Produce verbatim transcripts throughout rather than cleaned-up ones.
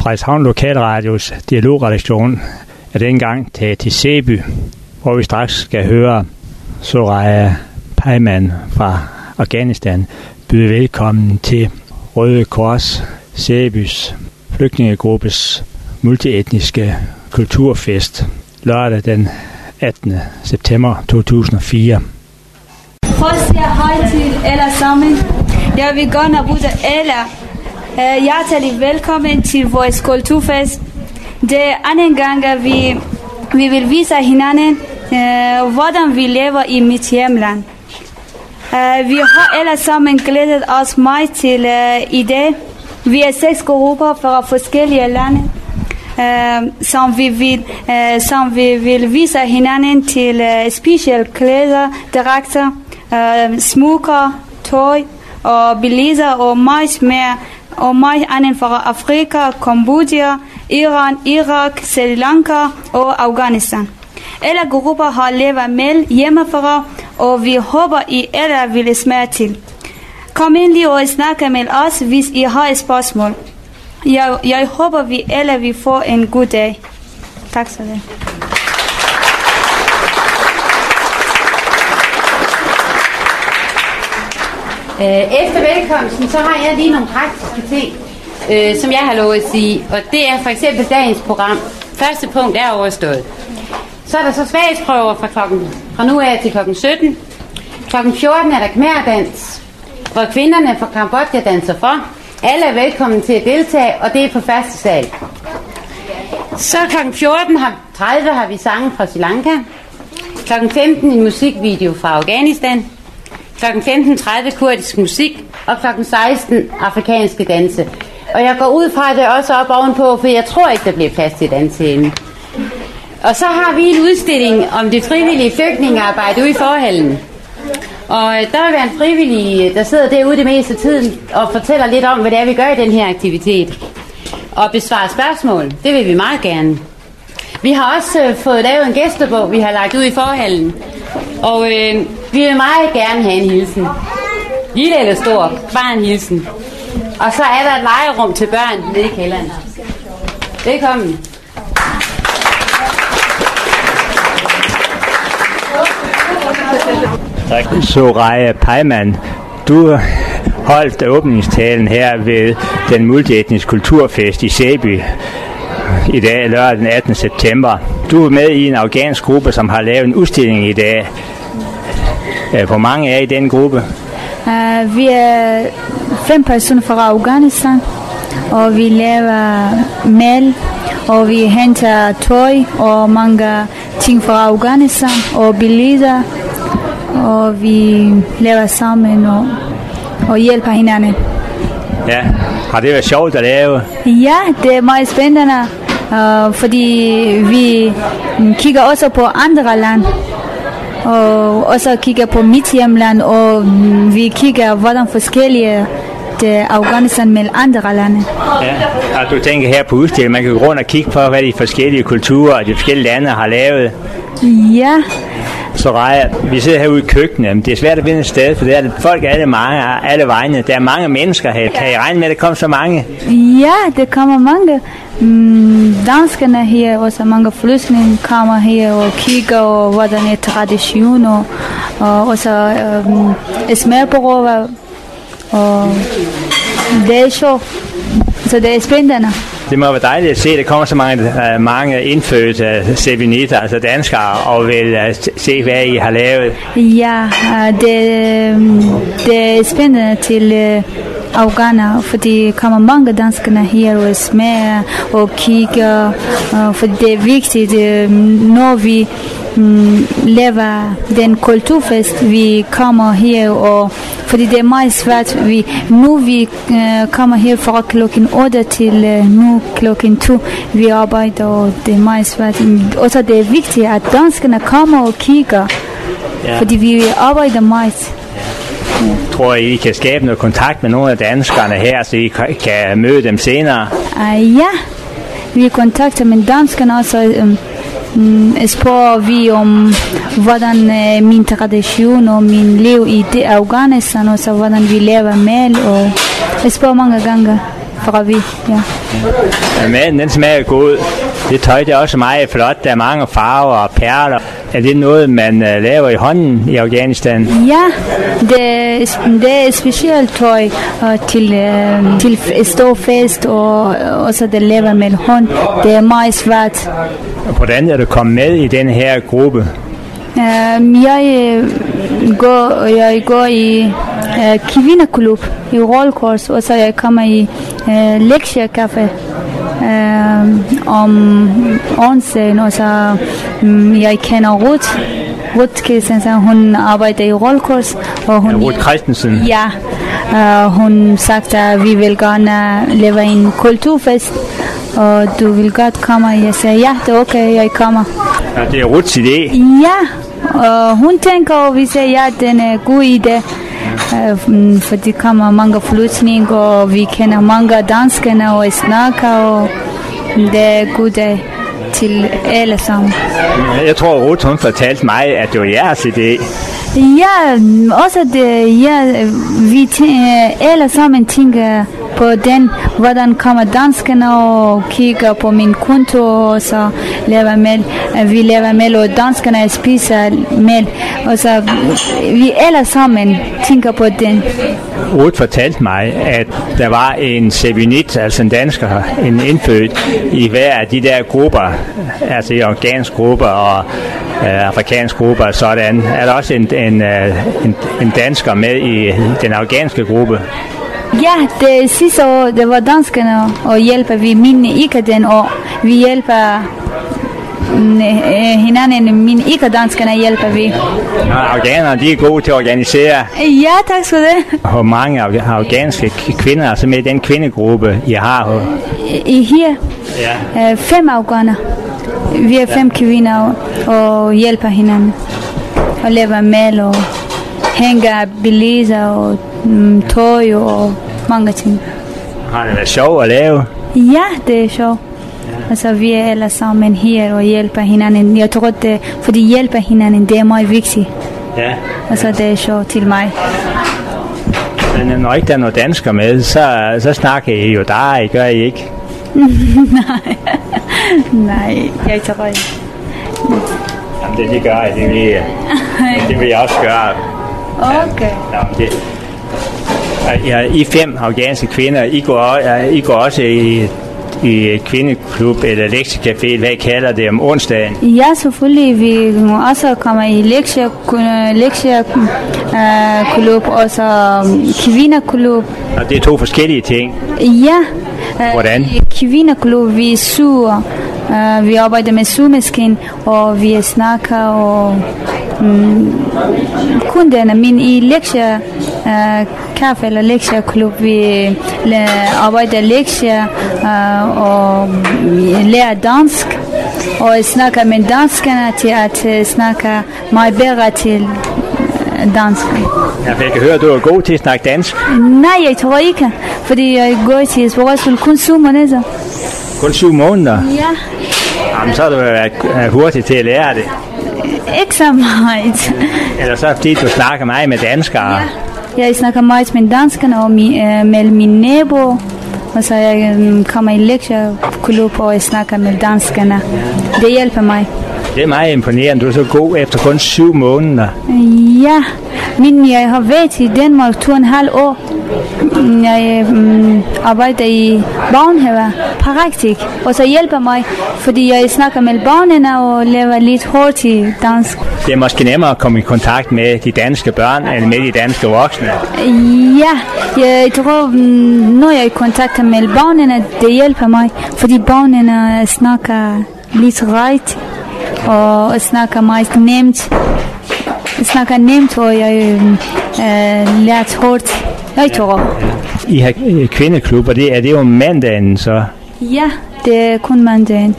Frederikshavn Lokalradios dialogredaktion er dengang taget til Sæby, hvor vi straks skal høre Soraya Payman fra Afghanistan byde velkommen til Røde Kors Sæbys flygtningegruppes multietniske kulturfest lørdag den attende september to tusind og fire. Først jeg hej til alle sammen. Jeg vil gerne byde alle hjertelig velkommen til vores kulturfest. Det er anden gang, at vi, vi vil vise hinanden, uh, hvordan vi lever i mit hjemland. Uh, vi har alle sammen glædet os meget til uh, i dag. Vi er seks grupper fra forskellige lande, uh, som, vi vil, uh, som vi vil vise hinanden til uh, specielle klæder, dragter, uh, smukker, tøj og billeder og meget mere. Og meget andet fra Afrika, Kambodja, Iran, Irak, Sri Lanka og Afghanistan. Alle grupper har levet med hjemmefra, og vi håber, I alle vil smage til. Kom endelig og snakke med os, hvis I har et spørgsmål. Jeg, jeg håber, vi alle vil få en god dag. Tak skal du have. Efter velkomsten, så har jeg lige nogle praktiske ting, øh, som jeg har lovet at sige. Og det er for eksempel dagens program. Første punkt er overstået. Så er der så svagsprøver fra, klokken, fra nu af til klokken sytten. klokken fjorten er der khmerdans, hvor kvinderne fra Kambodja danser for. Alle er velkommen til at deltage, og det er på første sal. Så klokken fjorten tredive har vi sange fra Sri Lanka. klokken femten en musikvideo fra Afghanistan. klokken femten tredive kurdisk musik, og klokken seksten afrikanske danse. Og jeg går ud fra det også op ovenpå, for jeg tror ikke, der bliver plads til danse herinde. Og så har vi en udstilling om det frivillige flygtningearbejde ude i forhallen. Og der vil være en frivillig, der sidder derude det meste af tiden og fortæller lidt om, hvad det er, vi gør i den her aktivitet. Og besvarer spørgsmål, det vil vi meget gerne. Vi har også øh, fået lavet en gæstebog, vi har lagt ud i forhallen. Og øh, vi vil meget gerne have en hilsen. Lille eller stor, bare en hilsen. Og så er der et legerum til børn nede i kælderen. Velkommen. Tak. Soraya Payman, du holdt åbningstalen her ved den multietniske kulturfest i Sæby i dag, lørdag den attende september. Du er med i en afghansk gruppe, som har lavet en udstilling i dag. Hvor mange er I den gruppe? Uh, vi er fem personer fra Afghanistan, og vi laver mel, og vi henter tøj og mange ting fra Afghanistan, og billeder, og vi laver sammen og, og hjælper hinanden. Ja, har det været sjovt at lave? Ja, det er meget spændende, uh, fordi vi kigger også på andre lande. Og også kigger på mit hjemland, og vi kigger, hvordan forskellige det Afghanistan med andre lande. Ja, og du tænker her på udstillingen, man kan gå rundt og kigge på, hvad de forskellige kulturer og de forskellige lande har lavet. Ja. Soraya, vi sidder herude i køkkenet, det er svært at finde et sted, for der er folk alle, mange, alle vegne. Der er mange mennesker her. Kan I regne med, at der kommer så mange? Ja, det kommer mange. Mm, danskerne her, også mange flygtninge kommer her og kigger, og hvordan er tradition, og, og også um, smørbrød, og det er sjovt. Så det er spændende. Det må være dejligt at se, at der kommer så mange, uh, mange indfødte uh, sevinitter, altså danskere, og vil uh, se, hvad I har lavet. Ja, uh, det, det er spændende til uh, afghaner, fordi kommer mange danskere her og smager og kigger, uh, for det er vigtigt, uh, når vi um, laver den kulturfest, vi kommer her, og fordi det er meget svært, vi, nu vi uh, kommer her fra klokken otte til uh, nu klokken to, vi arbejder, og det er meget svært. Også det er vigtigt, at danskerne kommer og kigger, ja. Fordi vi arbejder meget. Ja. Tror I, I kan skabe noget kontakt med nogle af danskerne her, så I kan møde dem senere? Uh, ja, vi kontakter med danskerne også. Um, um, spørger vi om, hvordan uh, min tradition og min liv i det Afghanistan, og så hvordan vi lever med, og jeg spørger mange gange. fra vi, ja. Ja, maden, den smager god. Det tøj, det er også meget flot. Der er mange farver og perler. Er det noget, man uh, laver i hånden i Afghanistan? Ja, det, det er specielt tøj uh, til, uh, til stor fest, og også det laver med hånd. Det er meget svært. Hvordan er du kommet med i den her gruppe? Uh, jeg, går, jeg går i uh, kvindeklub i Rollkors, og så jeg kommer i uh, lektiecafé uh, om onsdagen, og så um, jeg kender Ruth. Ruth Christensen, hun arbejder i Rollkors. Og hun, ja, Ruth Christensen? Ja, uh, hun sagde, at vi vil gerne lave en kulturfest, og du vil godt komme. Jeg sagde, ja, det er okay, jeg kommer. Ja, det er Ruths idé? Ja, og hun tænker, og vi siger, ja, den er en god idé. Uh, for der kommer mange flytninger, og vi kender mange danskere og snakker, og det er en god dag til alle sammen. Jeg tror, Ruth, hun fortalte mig, at det var jeres idé. Ja, også det, ja, vi tæ- alle sammen tænker på den, hvordan kommer danskerne og kigger på min konto, og så laver mel, vi laver mel, og danskerne spiser mel, og så vi alle sammen tænker på den. Ruth fortalte mig, at der var en sebinit, altså en dansker, en indfødt i hver af de der grupper, altså i afghanske grupper og øh, afrikanske grupper, sådan. Er der også en, en, en, en dansker med i den afghanske gruppe? Ja, det sidste år, det var danskerne, og hjælper vi mine ikke den år. Vi hjælper hinanden, mine ikke danskerne hjælper vi. Ja, afghanere, de er gode til at organisere. Ja, tak skal du have. Hvor mange afghanske kvinder er altså med i den kvindegruppe, I har? I her? Ja. Fem afghaner. Vi er fem kvinder og hjælper hinanden. Og laver mel og hænger belyser og mm, tøj og mange ting. Har det været sjovt at lave? Ja, det er sjovt. Ja. Altså, vi er alle sammen her og hjælper hinanden. Jeg tror, det, fordi hjælper hinanden, det er meget vigtigt. Ja. Altså, det er sjovt til mig. Men når ikke der er noget dansker med, så, så snakker I jo der, I gør I ikke? Nej, nej, jeg tror ikke. Jamen det, det gør I, det vil jeg, det vil jeg også gøre. Okay. Jamen, det, ja, I fem afghanske kvinder, I går, I går også i, i kvindeklub eller lektiecafé, hvad I kalder det, om onsdagen? Ja, selvfølgelig. Vi må også komme i lektieclub og så kvindeklub. Og det er to forskellige ting? Ja. Hvordan? I kvindeklub, vi suger. Uh, vi arbejder med sugemaskinen, og vi snakker og um, kun denne, men i lektier, uh, kaffe eller lektieklub, vi uh, arbejder lektier uh, og lærer dansk, og snakker med danskerne til at uh, snakke meget bedre til uh, dansk. Ja, jeg kan høre, at du er god til at snakke dansk. Nej, jeg tror ikke, fordi jeg går til sprogskole kun syv måneder. Kun syv måneder? Ja. Jamen, så har du været hurtig til at lære det. Ikke så meget. Eller så fordi du snakker meget med danskere. Ja. Jeg snakker meget med danskerne og mi, øh, med min nabo. Og så jeg øh, kommer i lektieklub og jeg snakker med danskerne. Det hjælper mig. Det er meget imponerende. Du er så god efter kun syv måneder. Ja, men jeg har været i Danmark to og en halv år. Jeg um, arbejder i børnehave, praktik, og så hjælper mig, fordi jeg snakker med børnene og laver lidt hurtigt dansk. Det er måske nemmere at komme i kontakt med de danske børn, end med de danske voksne. Ja, jeg tror, når jeg er i kontakt med børnene, det hjælper mig, fordi børnene snakker lidt ret, og snakker meget nemt. snakker nemt, og jeg øh, lært hårdt. Jeg tror. I har kvindeklubber, det er det jo mandagen så? Ja, det er kun mandagen.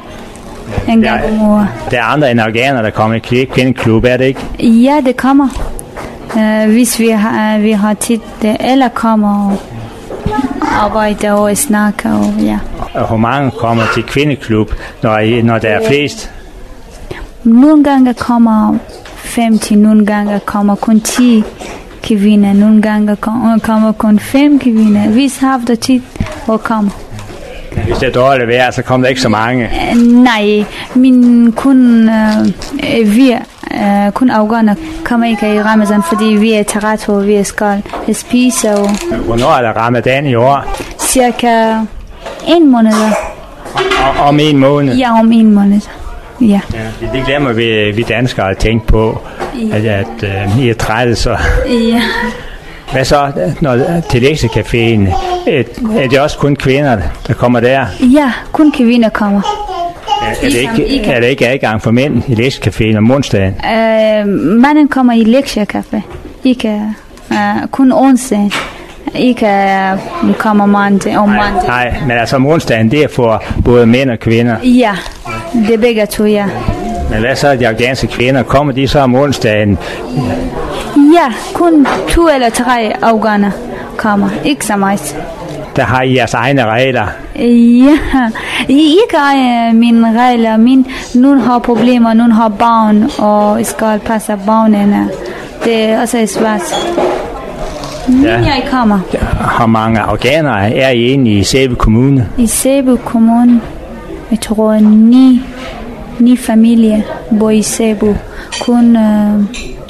En gang om uger. Der er andre end afghanere, der kommer i kvindeklub, er det ikke? Ja, det kommer. Uh, hvis vi har, vi har tid, det alle kommer og arbejder og snakker. Og, ja. Og hvor mange kommer til kvindeklub, når, I, når der er flest? Nogle gange kommer femti, nogle gange kommer kun ti kvinder, nogle gange kommer kun fem kvinder. Hvis har haft tid, og kommer. Hvis det er dårligt vejr, så kommer der ikke så mange. Uh, nej, min kun uh, vi uh, kun afgående kommer ikke i Ramadan, fordi vi er tarat, og vi skal spise. Og hvornår er der Ramadan i år? Cirka en måned. Og, om en måned? Ja, om en måned. Ja. Ja, det glemmer vi, vi danskere at tænke på, ja. at, at uh, I er trætte, så... Ja. Hvad så, når til lektiecaféen? Er det også kun kvinder, der kommer der? Ja, kun kvinder kommer. Er, er, det, ikke, er det ikke adgang for mænd i lektiecaféen om onsdagen? Uh, manden kommer i lektiecafé. Ikke uh, kun onsdagen. Ikke uh, kommer mandag om mandag. Nej, men altså om onsdagen, det er for både mænd og kvinder? Ja, det er begge to, ja. Men hvad så, de afghanske kvinder? Kommer de så om onsdagen? Ja, kun to eller tre afghaner kommer. Ikke så meget. Der har I jeres egne regler? Ja, ikke uh, mine regler. Min, nogen har problemer, nogen har barn, og skal passe barnene. Det er også svært. Ja. Jeg kommer. Hvor mange afghanere er I inde i Sæby Kommune? I Sæby Kommune, jeg tror ni, ni familier bor i Sæby. Kun uh,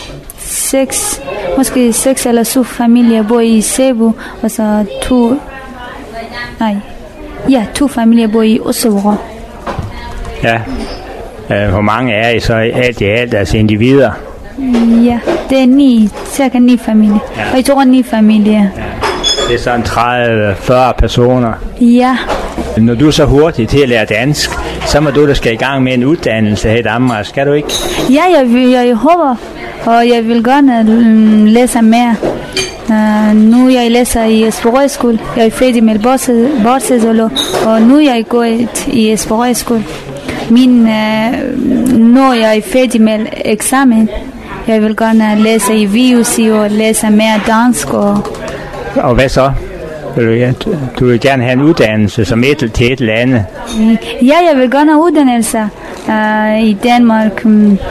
seks, måske seks eller syv familier bor i Sæby, og så to, nej, ja, to familier bor i Oslo. Ja, uh, hvor mange er I så alt i alt, altså individer? Ja, det er ni, cirka ni familier. Ja. Og jeg tror ni familier. Ja. Det er sådan tredive til fyrre personer. Ja. Når du er så hurtig til at lære dansk, så må du da skal i gang med en uddannelse her i Danmark, skal du ikke? Ja, jeg, vil, jeg håber, og jeg vil gerne læse mere. Uh, nu jeg læser i Esperøjskole. Jeg er færdig med Borsesolo, og nu jeg går i Esperøjskole. Min, uh, når jeg er færdig med eksamen, jeg vil gerne læse i V U C og læse mere dansk. Og, og hvad så? Du, du vil gerne have en uddannelse som et til et eller andet? Ja, jeg vil gerne uddannelse uh, i Danmark.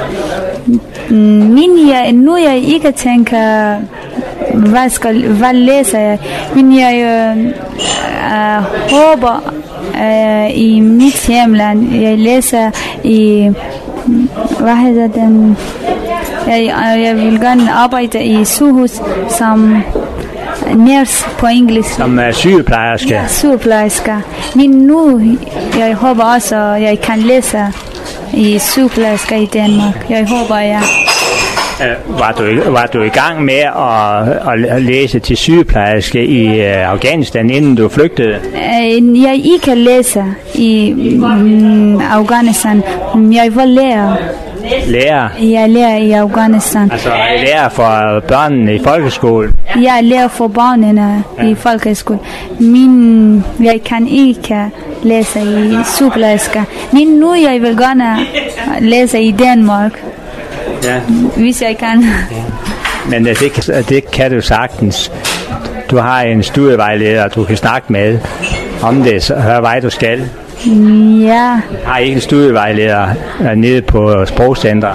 Men jeg, nu jeg ikke tænker, hvad, skal, hvad læser jeg? Men jeg uh, uh, håber uh, i mit hjemland, jeg læser i, hvad hedder den? Jeg, jeg vil gerne arbejde i sygehus som nurse på engelsk. Som uh, sygeplejerske? Ja, sygeplejerske. Men nu, jeg håber også, at jeg kan læse i sygeplejerske i Danmark. Jeg håber, jeg... Uh, var, du, var du i gang med at, at læse til sygeplejerske i uh, Afghanistan, inden du flygtede? Uh, jeg ikke læse i um, Afghanistan. Jeg var lærer. Lærer? Jeg lærer i Afghanistan. Altså lærer for børnene i folkeskole? Jeg lærer for børnene ja. i folkeskole. Men jeg kan ikke læse i sygeplejerske. Men nu jeg vil gerne læse i Danmark. Ja. Hvis jeg kan. Ja. Men det, det kan du sagtens. Du har en studievejleder, du kan snakke med om det, så hør vej du skal. Ja. Har I ikke en studievejleder nede på sprogcenteret?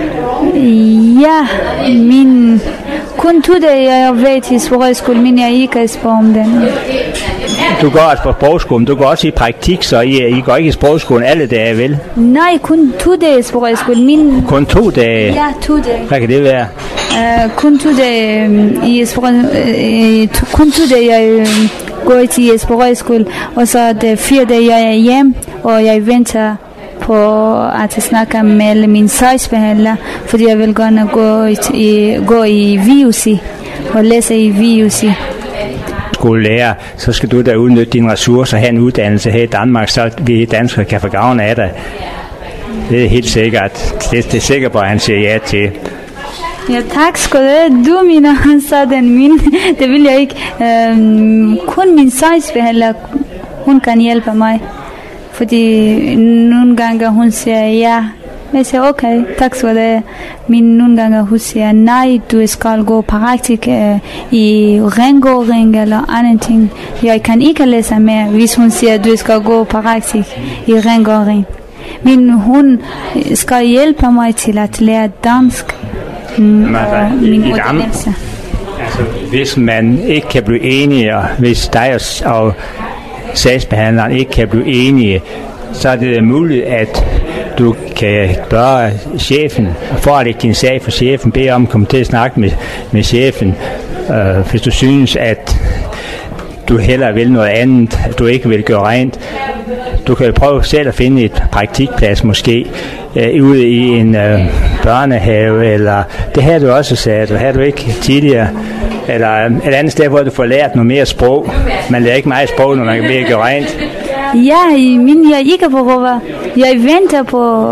Ja, min kun to det jeg har været i sprogskole, men jeg ikke spørger om den. Du går også på sprogskolen, du går også i praktik, så I, I går ikke i sprogskolen alle dage, vel? Nej, kun to dage i sprogskolen. Min... Kun to dage? Ja, to dage. Hvad kan det være? Uh, kun to dage um, i sprogskolen. Uh, kun to dage jeg uh, går til sprogskole, og så det fire dage jeg er hjem, og jeg venter på at snakke med min sagsbehandler, fordi jeg vil gerne gå i, gå i V U C og læse i V U C. Skolelærer, så skal du da udnytte dine ressourcer og have en uddannelse her i Danmark, så vi danskere kan få gavn af dig. Det er helt sikkert. Det, det er sikkert på, at han siger ja til. Ja, tak skal du have. Du, mine, han sagde den min. Det vil jeg ikke. Øhm, kun min sagsbehandler, hun kan hjælpe mig. Fordi nogle gange hun siger ja. Jeg siger okay, tak skal du have. Men nogle gange hun siger nej, du skal gå praktik øh, i rengøring eller anden ting. Jeg kan ikke læse mere, hvis hun siger du skal gå praktik i rengøring. Men hun skal hjælpe mig til at lære dansk. Mm, og min uddannelse. Altså, hvis man ikke kan blive enige, og hvis dig og sagsbehandleren ikke kan blive enige, så er det muligt, at du kan spørge chefen, for at lægge din sag for chefen, bede om at komme til at snakke med, med chefen, øh, hvis du synes, at du hellere vil noget andet, at du ikke vil gøre rent. Du kan prøve selv at finde et praktikplads måske øh, ude i en øh, børnehave, eller det har du også sagt, det har du ikke tidligere, eller et andet sted, hvor du får lært noget mere sprog. Man lærer ikke meget sprog, når man kan blive gøre rent. Ja, men jeg er ikke på Rova. Jeg venter på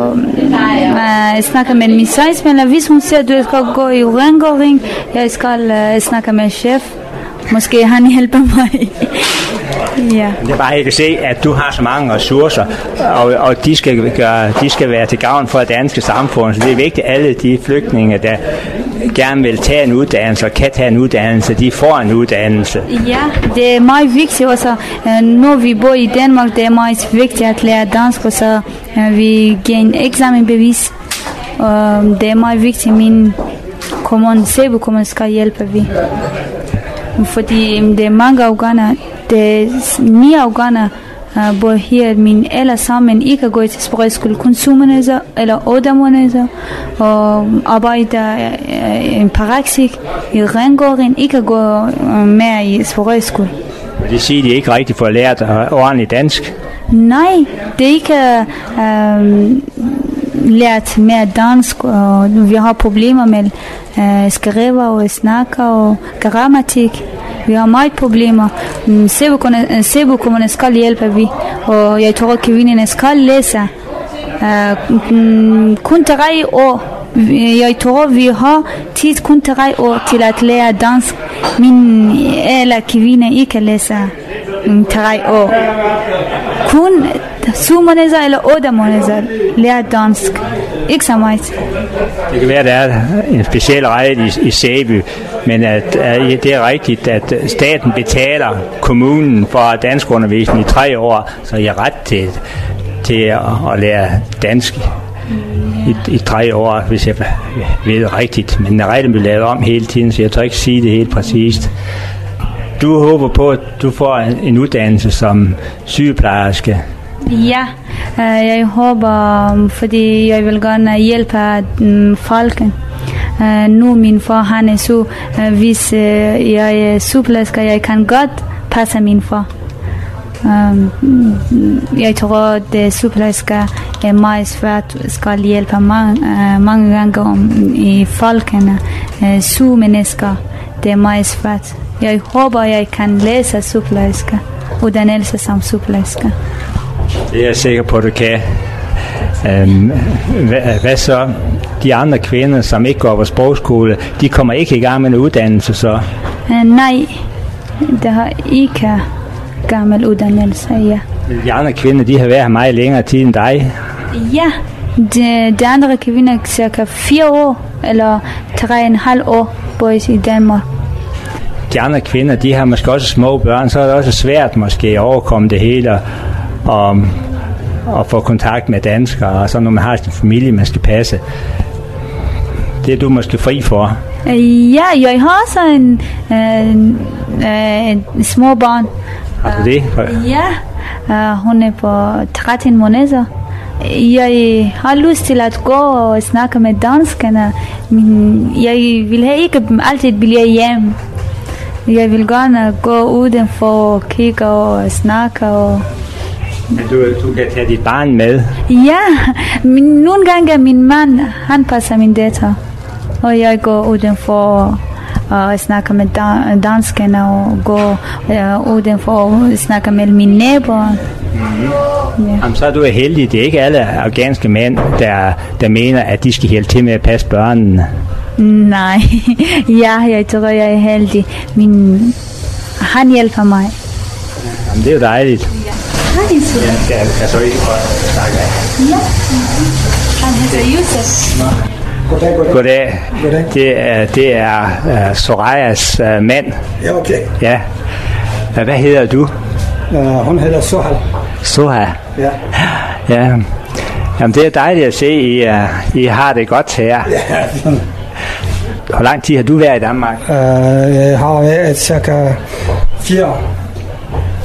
at snakke med min sagsbehandler. Hvis hun siger, at du skal gå i rengøring, jeg skal uh, snakke med chef. Måske han hjælper mig. Ja. Det er bare, jeg kan se, at du har så mange ressourcer, og, og de, skal gøre, de skal være til gavn for det danske samfund. Så det er vigtigt, at alle de flygtninge, der gerne vil tage en uddannelse og kan tage en uddannelse, de får en uddannelse. Ja, det er meget vigtigt også. Når vi bor i Danmark, det er meget vigtigt at lære dansk, og så vi giver en eksamensbevis. Og det er meget vigtigt, at min kommune, Sæby Kommune, skal hjælpe vi. Fordi det er mange afghanere, det er ni afghanere, uh, bor her, men alle sammen ikke går til sprogskole, kun syv måneder eller otte måneder, og arbejder uh, en praktik i rengøring, ikke går uh, mere i sprogskole. Det siger, de ikke rigtig får lært uh, ordentligt dansk? Nej, det er ikke uh, lært mere dansk, og vi har problemer med uh, skrive og snakke og grammatik. Vi har meget problemer. Sæby Kommune skal hjælpe vi, og jeg tror, at kvinderne skal læse. Uh, kun tre år. Jeg tror, vi har tid kun tre år til at lære dansk, men alle kvinder ikke læser tre år. Kun syv måneder eller otte måneder lærer dansk. Ikke så meget. Det kan være, at der er en speciel regel i, i Sæby, men at, at det er rigtigt, at staten betaler kommunen for danskundervisning i tre år, så jeg har ret til, til at, at lære dansk i, i tre år, hvis jeg ved det rigtigt. Men reglen bliver lavet om hele tiden, så jeg tør ikke sige det helt præcist. Du håber på, at du får en, en uddannelse som sygeplejerske. Ja, jeg håber, fordi jeg vil gerne hjælpe folk. Nu min far, han er så, hvis jeg er sygeplejerske, jeg kan godt passe min far. Jeg tror, at sygeplejerske er meget svært, skal hjælpe mange, mange gange i folkene, syge mennesker. Det er meget svært. Jeg håber, jeg kan læse sygeplejerske, uddannelse som sygeplejerske. Det er jeg sikker på, at du kan. Øhm, hvad, hvad så? De andre kvinder, som ikke går på sprogskole, de kommer ikke i gang med en uddannelse, så? Uh, nej, det har ikke gammel uddannelse, ja. De andre kvinder, de har været her meget længere tid end dig? Ja, de, de andre kvinder cirka fire år, eller tre og en halv år, bor i Danmark. De andre kvinder, de har måske også små børn, så er det også svært måske at overkomme det hele, og, og få kontakt med danskere, og så når man har sin familie, man skal passe. Det er du måske fri for. Ja, jeg har også en, en, en små barn. Har du det? Ja, uh, hun er på tretten måneder. Jeg har lyst til at gå og snakke med danskerne, men jeg vil ikke altid blive hjemme. Jeg vil gerne gå udenfor og kigge og snakke. Og men du, du kan tage dit barn med? Ja, men nogle gange min mand, han passer min datter. Og jeg går udenfor og snakker med danskerne og går uh, udenfor og snakker med mine naboer. Mm-hmm. Ja. Jamen, så er du heldig. Det er ikke alle afghanske mænd, der, der mener, at de skal hjælpe til med at passe børnene. Nej, ja, jeg tror, jeg er heldig. Men han hjælper mig. Jamen, det er jo dejligt. Ja. Han er så. Ja, jeg kan så ikke snakke af. Ja, han hedder Yusuf. Goddag, goddag. Goddag. Goddag. Det er, det er uh, Sorayas uh, mand. Ja, okay. Ja. Uh, hvad hedder du? Uh, hun hedder Sohal. Sohal? Ja. Ja. Jamen, det er dejligt at se, at I, uh, I har det godt her. Ja. Hvor lang tid har du været i Danmark? Uh, jeg har været cirka fire år.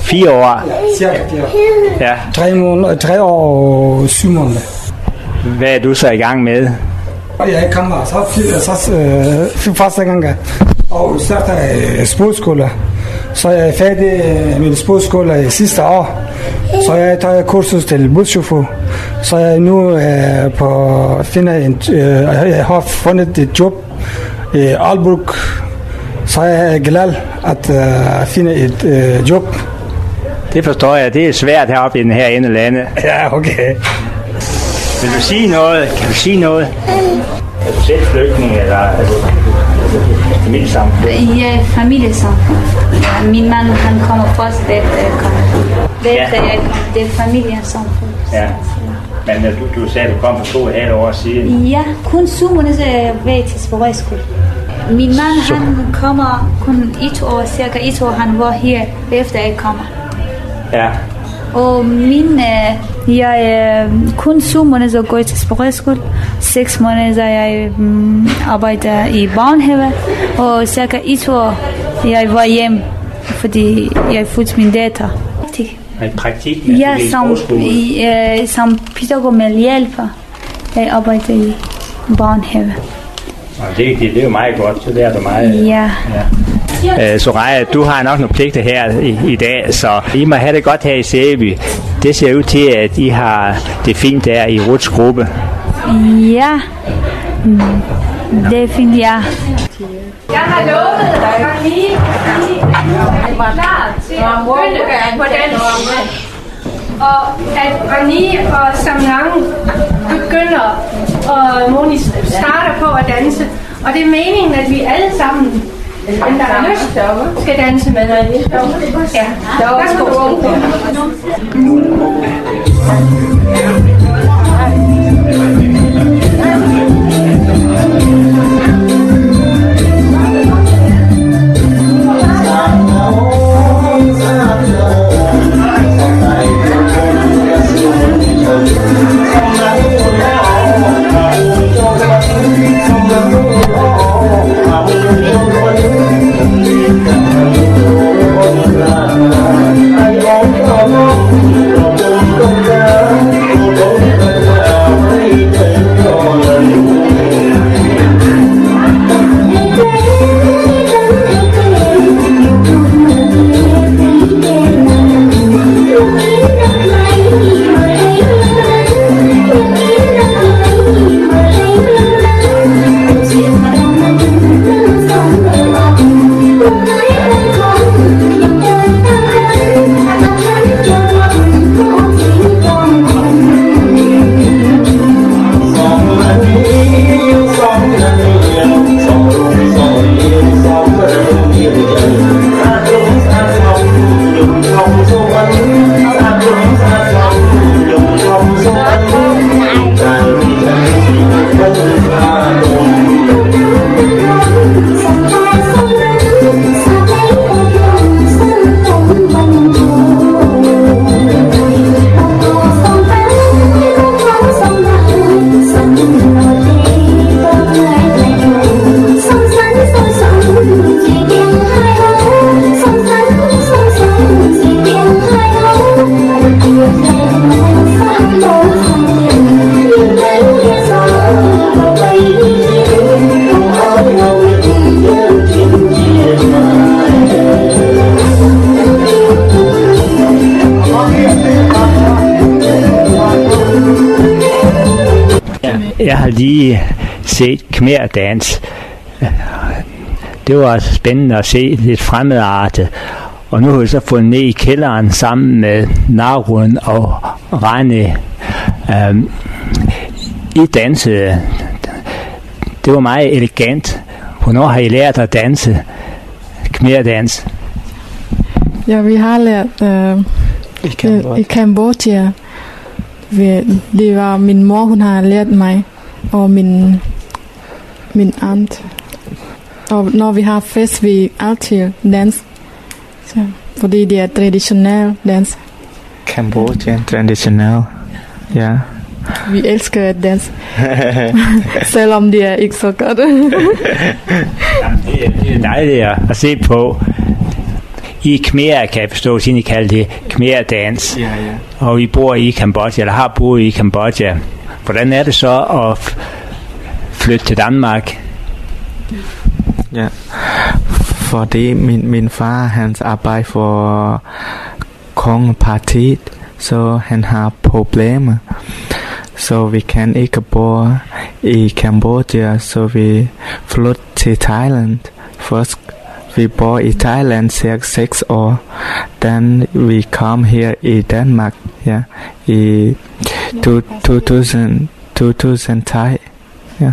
fire år. Ja, cirka fire år. Ja. Tre, måneder, tre år og syv måneder. Hvad er du så i gang med? Jeg kommer så, så øh, første gang og starter sportsskole. Så jeg er færdig med sportsskole i sidste år. Så jeg tager kursus til buschauffør. Så jeg nu er på at finde en, øh, jeg har fundet et job i Aalborg. Så jeg er glad at øh, finde et øh, job. Det forstår jeg. Det er svært heroppe i den her ende landet. Ja, okay. Vil du sige noget? Kan du sige noget? Er du selv flygtning, eller er du familiesamfund? Ja, familiesamfund. Ja, min mand, han kommer først efter jeg kommer. Efter jeg kommer. Det er familiesamfund. Ja. Men du, du sagde, at du kom for to og et halvt år siden. Ja, kun syv måneder væk til sportsskole. Min mand, han kommer kun et år, cirka et år, han var her, efter jeg kommer. Ja. Og min, øh, jeg er kun syv måneder går til sportsskole, seks måneder jeg um, arbejder i børnehave, og cirka et år jeg var hjem, fordi jeg fik min datter. En praktik? Ja, som, i, øh, som pædagog med hjælper. Jeg arbejder i børnehave. Det, det, det er jo meget godt, så det er du meget. Ja. Ja. Soraya, du har nok nogle pligter her i, i dag, så I må have det godt her i Sæby. Det ser ud til, at I har det fint der i Ruths gruppe. Ja, det er fint, ja. Jeg har lovet dig lige, lige var klar til at begynde på dansen. Og at Rani og Samlang begynder, og Moni starter på at danse. Og det er meningen, at vi alle sammen, dem der har lyst, skal danse med dig. Ja, værsgo. Jeg har lige set khmer-dans. Det var altså spændende at se, lidt fremmedartet. Og nu har vi så fundet ned i kælderen sammen med Narun og Rane. Um, I dansede. Det var meget elegant. Hvornår har I lært at danse khmer-dans? Ja, vi har lært uh, i Kambodja. I Kambodja. Det var min mor, hun har lært mig, og min, min aunt. Og når vi har fest, vi altid danser. Så, fordi det er traditionel dans. Cambodian traditionel, ja. Vi elsker at danse. Selvom det er ikke så godt. det, er, det er dejligt at se på. I Khmer, kan jeg forstå, siden I kalder det Khmer-dans. Ja, ja. Og I bor i Kambodja, eller har boet i Kambodja. Hvordan er det så at f- flytte til Danmark? Ja, fordi min, min far, hans arbejde for kongepartiet, så han har problemer. Så vi kan ikke bo i Kambodja, så vi flytter til Thailand. Først vi bor i Thailand cirka seks år. Then vi kom her i Danmark, ja, i to tusind, to tusind Thai, ja,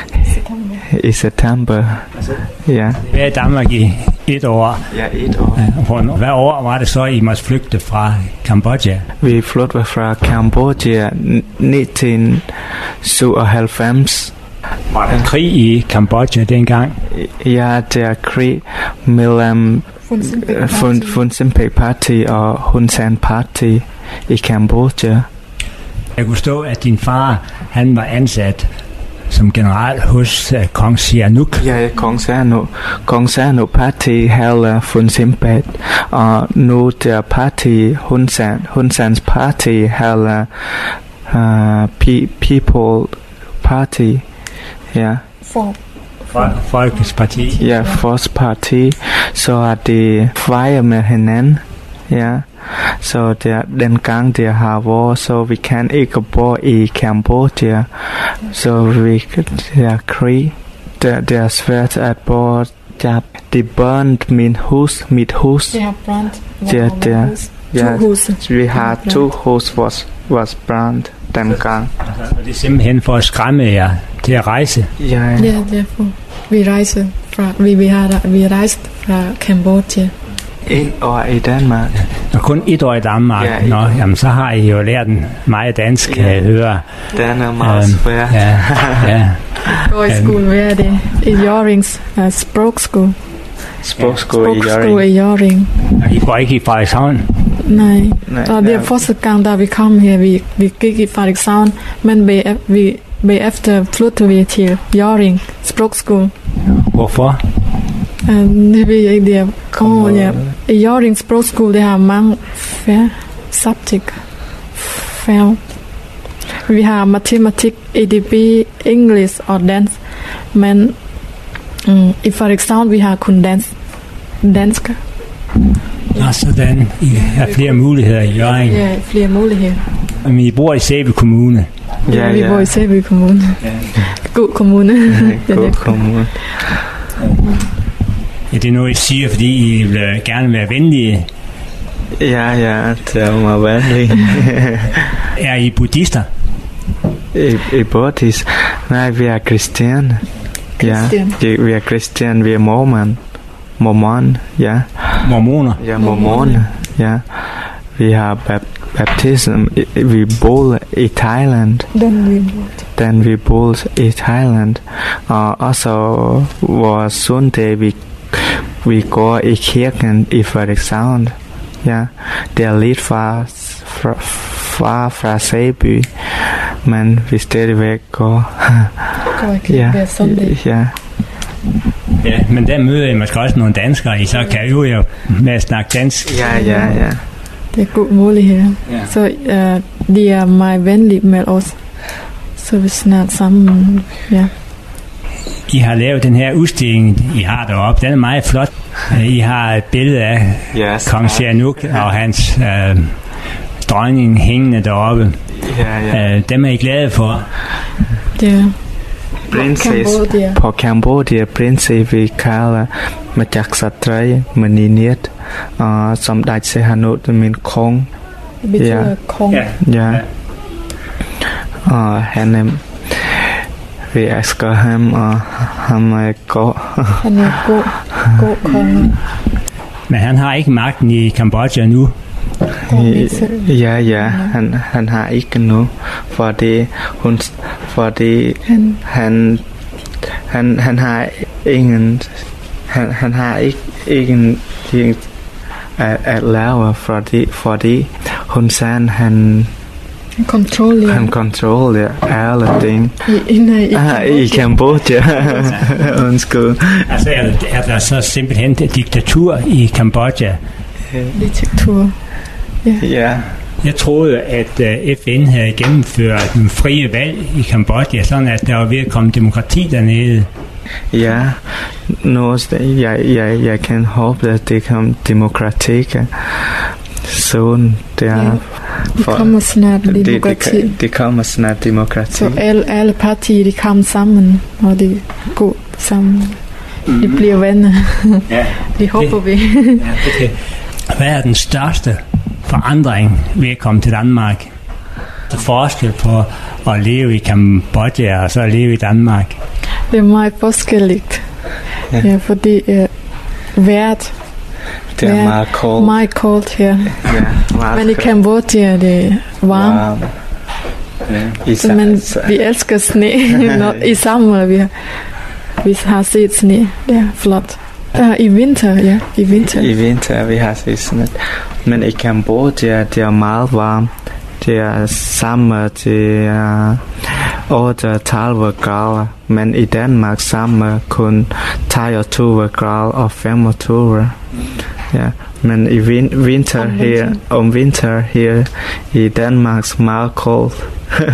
i september, ja. Vi er i Danmark i et år. Ja, et år. Hvad år var det så, I måtte flygte fra Kambodja? Vi flyttede fra Kambodja nitten syvoghalvfems. Var der krig i Kambodja dengang? Ja, der er krig mellem Fun Simpei Party og Hun Sen Party i Kambodja. Jeg kunne stå, at din far, han var ansat som general hos uh, Kong Sihanouk. Ja, Kong Sihanouk. Kong Sihanouk Party havde Fun Simpei, og nu der party Hun Sen, Hun Sens Party havde uh, People Party. Ja. For Folkets Parti. Ja, Folkets Parti. Så er det fejrer med hinanden. Ja. Så der, den gang der har været, så vi kan ikke bo i Kambodja. Så vi der krig. Der, det er svært at bo. Der, det brændte min hus, mit hus. Det har brændt. Der, der, ja, to huse. Vi har to hus, was, was brændt den gang. Og det er simpelthen for at skræmme jer til at rejse. Ja, ja, derfor. Vi rejser fra, vi, vi har vi rejst fra Kambodja. Et år i Danmark. Og kun et år i Danmark. Ja, Nå, jamen så har I jo lært meget dansk, kan jeg høre. Den er meget um, svær. Ja, ja. Går i skole, hvad er det? I Hjørrings uh, sprogskole. Sprogskole i Sprogskole i Hjørring. Og I går ikke i Frederikshavn? Nej. Nej, og det er første gang, da vi kom her, vi, vi gik i Frederikshavn, men vi, vi, bagefter flyttede vi til Hjørring sprogskole. Hvorfor? Uh, det ved jeg ikke, det er oh, ja. I Hjørring sprogskole, det har mange færre subject. Færre. Vi har matematik, E D B, engelsk og dans, men um, i Frederikshavn, vi har kun dans, dansk. Nå, sådan. I har flere muligheder i Hjørring. Ja, flere muligheder. Men I bor i Sæby Kommune. Ja, ja, vi bor i Sæby Kommune. Ja. God kommune. Ja, god kommune. Ja, det er noget, I siger, fordi I vil gerne være venlige. Ja, ja, det er meget venlige. Er I buddhister? I, i buddhist? Nej, vi er kristian. Ja, vi er kristian, vi er mormon. Mormon, ja. Mormoner? Ja, mormoner, ja. Vi har bap- baptism, vi boede i Thailand. Den vi boede i Thailand. Og også vores søndag, vi, vi går i kirken i Frederikshavn. Ja, det er lidt far fra, far fra Sæby, men vi stadigvæk går. Ja, ja. Ja, men der møder I måske også nogle danskere, I så kan øve jer med at snakke dansk. Ja, ja, ja. Det er god mulighed. Ja. Så uh, de er meget venlige med os. Så vi snakker sammen, ja. I har lavet den her udstilling, I har deroppe. Den er meget flot. I har et billede af yes, Kong Sihanouk og hans uh, dronning hængende deroppe. Ja, ja. Uh, dem er I glade for? Ja. Princess på Kambodja, princess vi kalder Majaksatrei Maniniet, og som der Sihanouk min kong. Det betyder ja. Kong. Ja. Ja. Og han er, vi elsker ham, og han er god. Han er god, god konge. Men han har ikke magten i Kambodja nu. Ja, ja, han, han har ikke nu, fordi hun, fordi han, han, han, han har ingen, han, han har ikke ingen ting at, at lave, fordi, fordi hun sagde, han Han kontrollerer. Han kontrollerer alle ting. I, nej, i, ah, i Kambodja. Undskyld. Altså er, er der så simpelthen diktatur i Kambodja, arkitektur. Ja. Yeah. Jeg troede, at F N havde gennemført en frie valg i Kambodja, sådan at der var ved at komme demokrati dernede. Ja, nu jeg, jeg, jeg kan håbe, at det kommer demokrati. Soon, det er... Ja. Det kommer snart demokrati. Det, det, det kommer snart demokrati. Så alle, alle partier, de kommer sammen, og de går sammen. Mm. De bliver venner. Ja. Det håber det, vi. Ja, okay. Hvad er den største forandring ved at komme til Danmark? Der er forskel på at leve i Kambodja og så at leve i Danmark. Det er meget forskelligt. Ja, ja fordi uh, vejret det er meget koldt. Meget koldt her. Ja, men i Kambodja det er varmt. Varm. Ja. Så, men vi elsker sne. Når, i sommer vi har, vi har set sne. Det er flot. Uh, I vinter, ja. I vinter. I vinter vi har set sne. Men i Kambodja det er meget varmt. Det er sommer til uh, otteogtredive grader. Men i Danmark sommer kun treogtyve grader og femogtyve. Ja, men i vin- vinter her, om vinter her i Danmark meget koldt.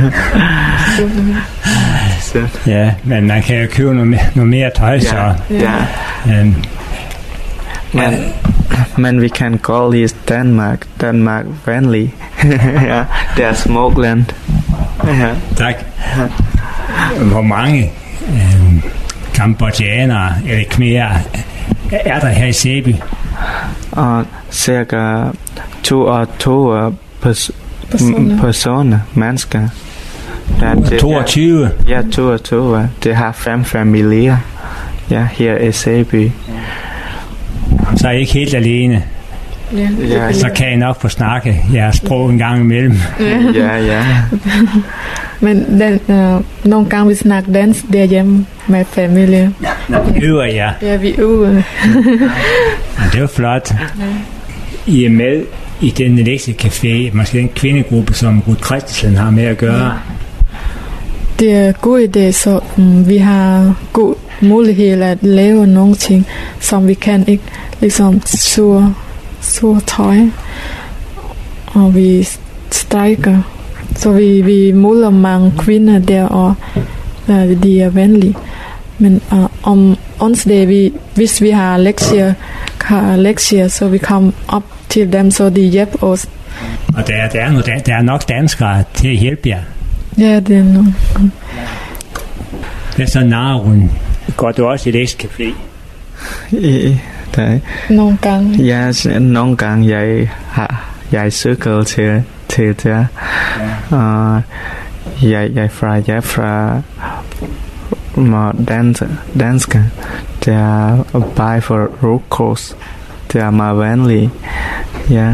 Ja, men man kan jo købe noget mere, noget mere tøj, ja, så... Ja. Um, men, men vi kan godt lide Danmark. Danmark venlig. Ja, det er smukt land. Ja. Tak. Hvor mange um, kambodjanere eller khmerer er der her i Sæby? Og cirka toogtyve pers- personer. personer, mennesker. Ja, toogtyve? Ja, toogtyve. Det har fem familier. Ja, her i Sæby. Så er I ikke helt alene? Ja, ja, så kan I nok få snakke jeres sprog en gang imellem. Ja, ja. Men den, øh, nogle gange vi snakker dansk derhjemme med familie. Nå, vi øver jer. Ja, vi øver. Ja, det var flot. Ja. I er med i den lektiecafé, måske den kvindegruppe, som Ruth Christensen har med at gøre. Ja. Det er en god idé, så um, vi har god mulighed at lave nogle ting, som vi kan ikke, ligesom sur, sur tøj, og vi strækker. Så vi, vi måler mange kvinder der, og uh, de er venlige. Men uh, om onsdag, vi, hvis vi har lektier, har lektier, så vi kommer op til dem, så de hjælper os. Og der, der, er, der, der er nok danskere til at hjælpe jer. Ja, det er noget. Hvad så, Narun? Går du også i lektiecafé? Nogle gange. Ja, nogle gange jeg har jeg cykler til til der. Ja. Og jeg jeg fra jeg fra dans dansker. Det er by for road course. Det er meget venlig. Ja.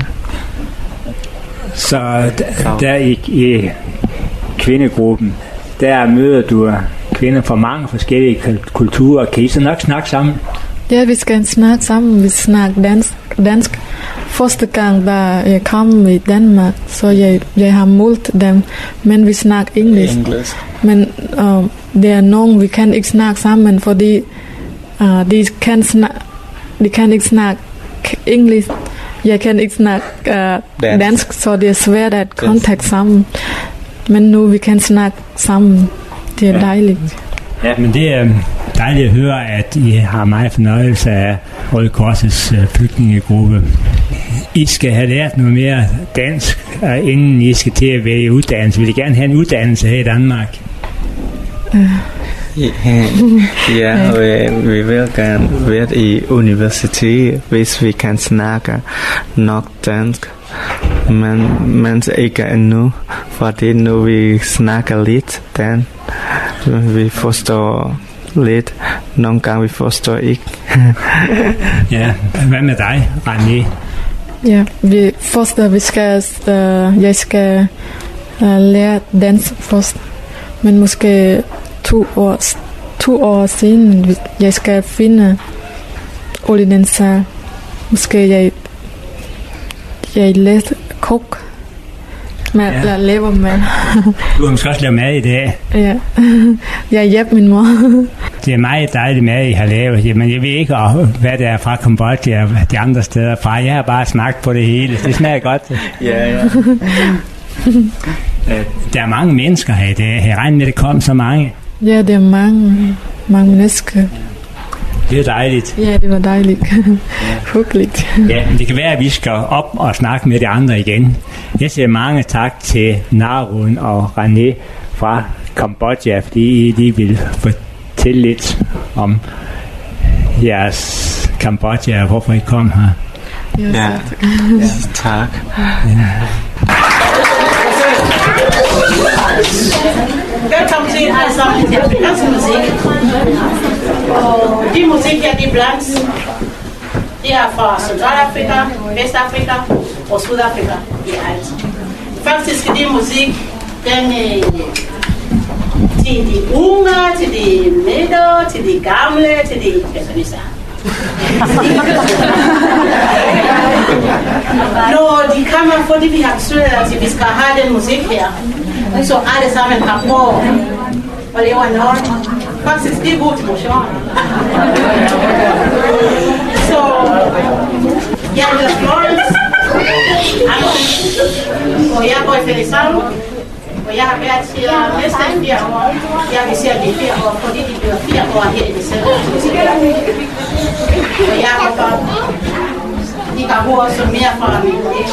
Så der, der i, i kvindegruppen, der møder du kvinder fra mange forskellige kulturer. Kan I så nok snakke sammen? Ja, vi skal snakke sammen. Vi snakker dansk. dansk. Første gang, da jeg kom i Danmark, så jeg, jeg har mødt dem, men vi snakker engelsk. English. Men uh, der er nogen, vi kan ikke snakke sammen, fordi uh, de, kan snak, de kan ikke snakke engelsk. Jeg kan ikke snakke uh, dansk, så det er svært at kontakte sammen. Men nu vi kan snakke sammen. Det er dejligt. Ja, men det er dejligt at høre, at I har meget fornøjelse af Røde Korsets uh, flygtningegruppe. I skal have lært noget mere dansk, uh, inden I skal til at vælge uddannelse. Vil I gerne have en uddannelse her i Danmark? Uh. Ja, ja, vi, vi vil gerne være i universitet, hvis vi kan snakke nok dansk. Men, men ikke endnu, fordi nu vi snakker lidt dansk. Vi forstår lidt. Nogle gange vi forstår ikke. Ja, hvad med dig, René? Ja, vi først vi skal, uh, jeg skal uh, lære dansk først, men måske to år, to år siden jeg skal finde olidenser. Måske jeg jeg læser kok. Med ja. At lave mad. Du har måske også lavet mad i dag. Ja, jeg hjælper min mor. det er meget dejligt mad, I har lavet. Men jeg ved ikke, hvad det er fra Kambodja og de andre steder fra. Jeg har bare smagt på det hele. Det smager godt. Ja, ja. Der er mange mennesker her i dag. Jeg regner med, at det kom så mange. Ja, det er mange, mange mennesker. Det er dejligt. Ja, det var dejligt. Hyggeligt. Ja, men det kan være, at vi skal op og snakke med de andre igen. Jeg siger mange tak til Narun og René fra Kambodja, fordi I lige vil fortælle lidt om jeres Kambodja og hvorfor I kom her. Ja, ja. Tak. Ja. Velkommen til alle sammen til dansk musik. Og de musik her, de blandt, de er fra Centralafrika, Vestafrika og Sydafrika i alt. Faktisk de musik, den er til de unge, til de midter, til de gamle, til de pensionister. Når de kommer, fordi vi har besluttet, at vi skal have den musik her, så alle sammen har på og lave en ord. Faktisk, det er god til motion. Så, jeg hedder Florence, og jeg bor i Frederikshavn, og jeg har været her næsten fire år. Jeg vil sige, at det er fire år, fordi det bliver fire år her i december. Og jeg håber, I kan høre så mere fra min kollega.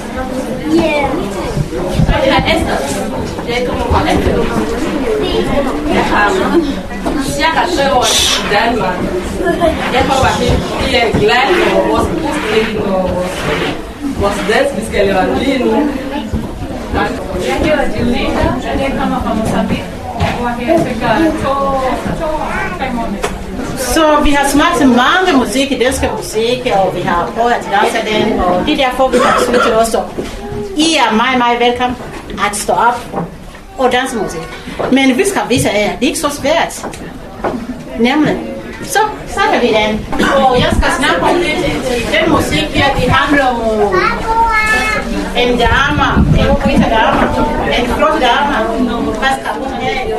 Så det er Esther. Jeg kommer fra Esther. Jeg har cirka tre år i Danmark. Jeg håber, at vi er glade for vores udstilling og vores dans, vi skal lave lige nu. Jeg hedder Julita, og jeg kommer fra Mozambique. Og her cirka to, to, tre måneder. Så vi har smagt til mange musik i dansk musik, og vi har prøvet at danse den, og det er derfor, vi har sluttet også. I er meget, meget velkommen at stå op og danse musik. Men vi skal vise jer, det er ikke så svært. Nemlig. Så snakker vi den. Og jeg skal snakke om lidt. Den musik her, det handler om en dame, en kvinde dame, en flot dame. Hvad skal hun have?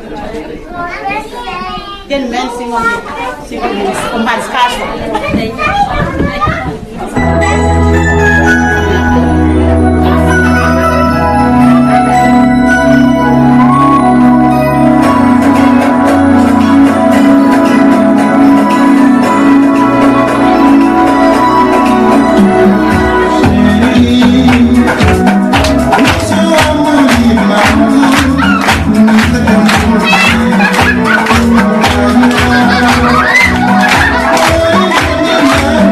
Den mand synger om, om hans kæreste. Oh,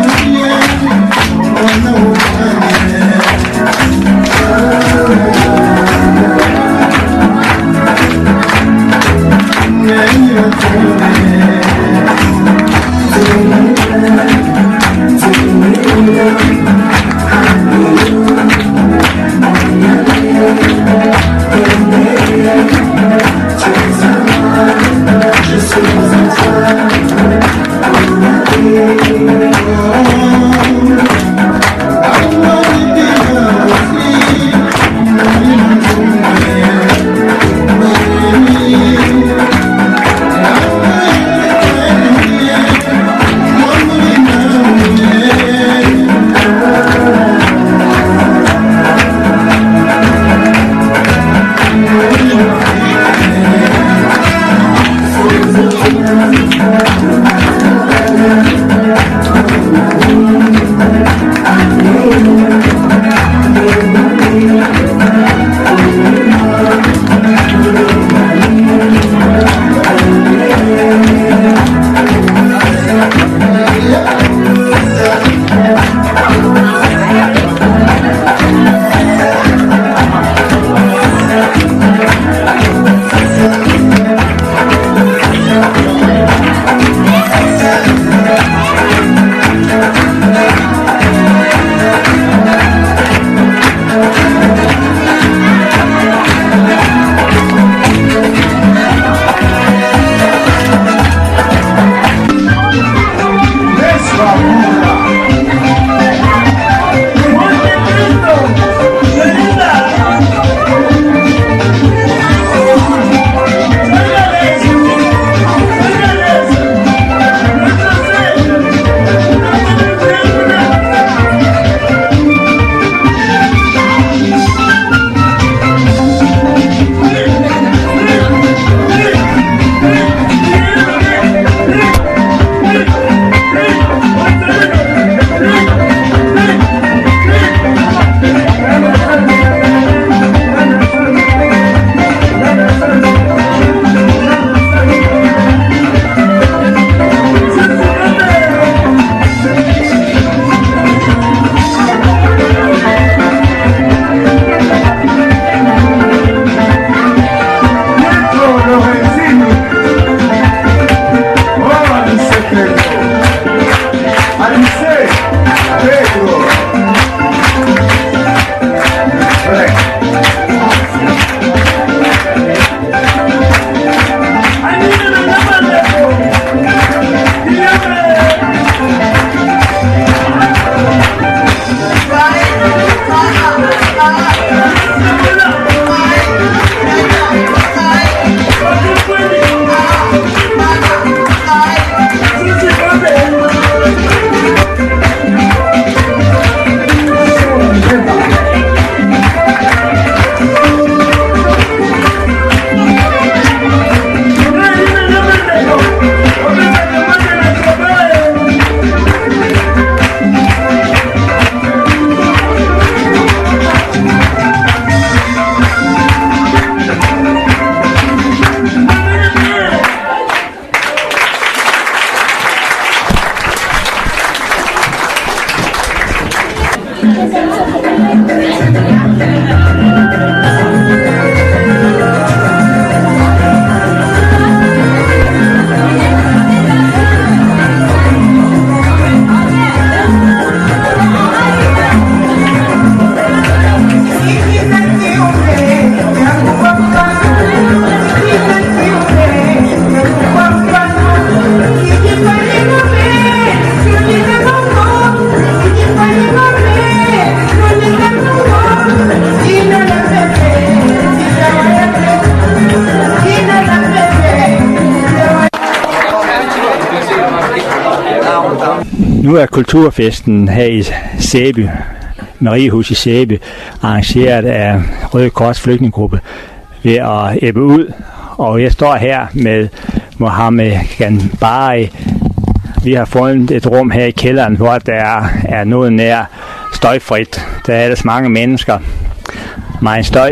Nu er kulturfesten her i Sæby, Mariehus i Sæby, arrangeret af Røde Kors Flygtningegruppe ved at ebbe ud. Og jeg står her med Mohammed Ganbari. Vi har fundet et rum her i kælderen, hvor der er noget nær støjfrit. Der er ellers mange mennesker. Meget støj.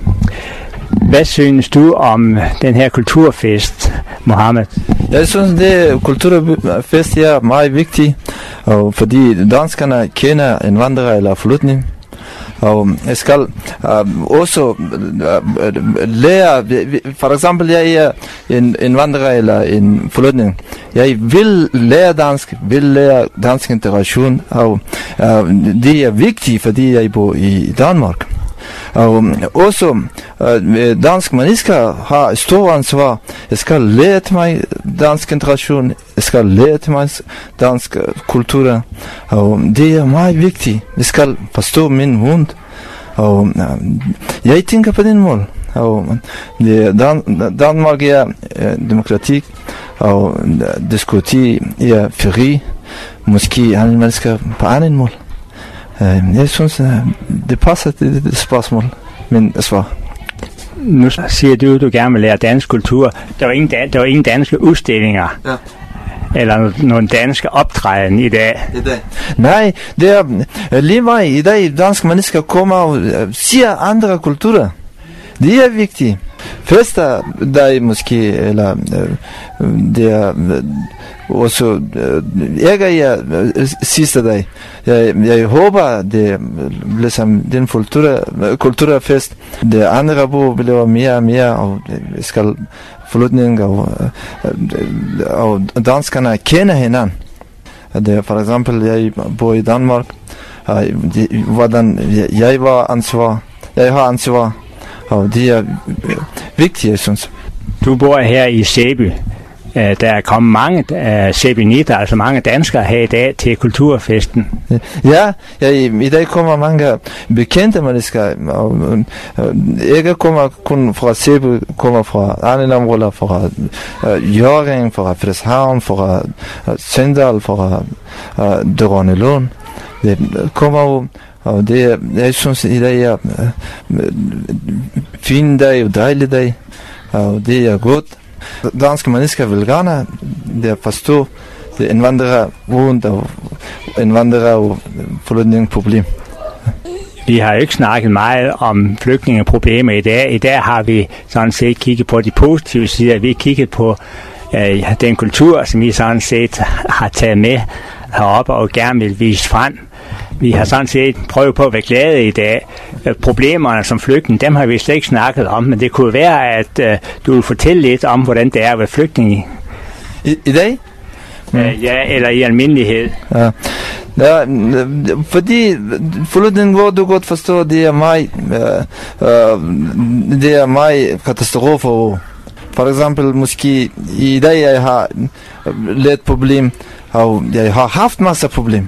Hvad synes du om den her kulturfest, Mohammed? Jeg synes, det kulturfest er meget vigtig, og fordi danskerne kender indvandrere eller flygtning. Og jeg skal uh, også uh, lære, for eksempel jeg er en indvandrer eller en flygtning. Jeg vil lære dansk, vil lære dansk integration, og uh, det er vigtigt, fordi jeg bor i Danmark. Og også uh, dansk mennesker har stor ansvar. Jeg skal lære mig dansk integration, jeg skal lære mig dansk kultur, og det er meget vigtigt. Jeg skal forstå min hund, og uh, jeg tænker på den måde. Og det, Dan, Danmark er uh, demokrati, og uh, diskutere er fri, måske andre mennesker på anden måde. Uh, jeg synes, uh, det passer til det spørgsmål, men svar. Nu siger du, at du gerne vil lære dansk kultur. Der var ingen, dan- der var ingen danske udstillinger. Ja. Eller nogle danske optræden i dag. I dag. Nej, det er lige meget i dag, danske mennesker kommer og siger andre kulturer. Det er vigtigt. Første dag måske, eller det er også, ikke er sidste dag. Jeg, jeg håber, det ligesom den kultur, kulturfest, det andre bo bliver mere og mere, og skal flygtning og, og danskerne kender hinanden. Det, for eksempel, jeg bor i Danmark, hvordan jeg var ansvar, jeg har ansvar, og det er vigtigt, jeg synes. Du bor her i Sæby. Der er kommet mange uh, sæbynitter, altså mange danskere her i dag til kulturfesten. Ja, ja i, i dag kommer mange bekendte mennesker, og, og, og ikke kommer kun fra Sæby, kommer fra andre områder, fra uh, Hjørring, fra Frederikshavn, fra uh, Sindal, fra uh, Dronelund. Det kommer jo, og det, jeg synes i dag er uh, fin dag og dejlig dag, og det er godt. Danske mennesker vil gerne det forstå det indvandrere rundt og indvandrere og flygtningeproblem. Vi har jo ikke snakket meget om flygtningeproblemer i dag. I dag har vi sådan set kigget på de positive sider. Vi har kigget på øh, den kultur, som vi sådan set har taget med heroppe og gerne vil vise frem. Vi har sådan set prøvet på at være glade i dag. Problemerne som flygtning, dem har vi slet ikke snakket om, men det kunne være, at uh, du vil fortælle lidt om, hvordan det er at være flygtning. I, i dag? Mm. Uh, ja, eller i almindelighed. Ja. Ja, fordi flygtning, hvor du godt forstår, det er meget, uh, uh, det er meget katastrofe. For eksempel, måske i dag jeg har lidt problem, og jeg har haft masser problem.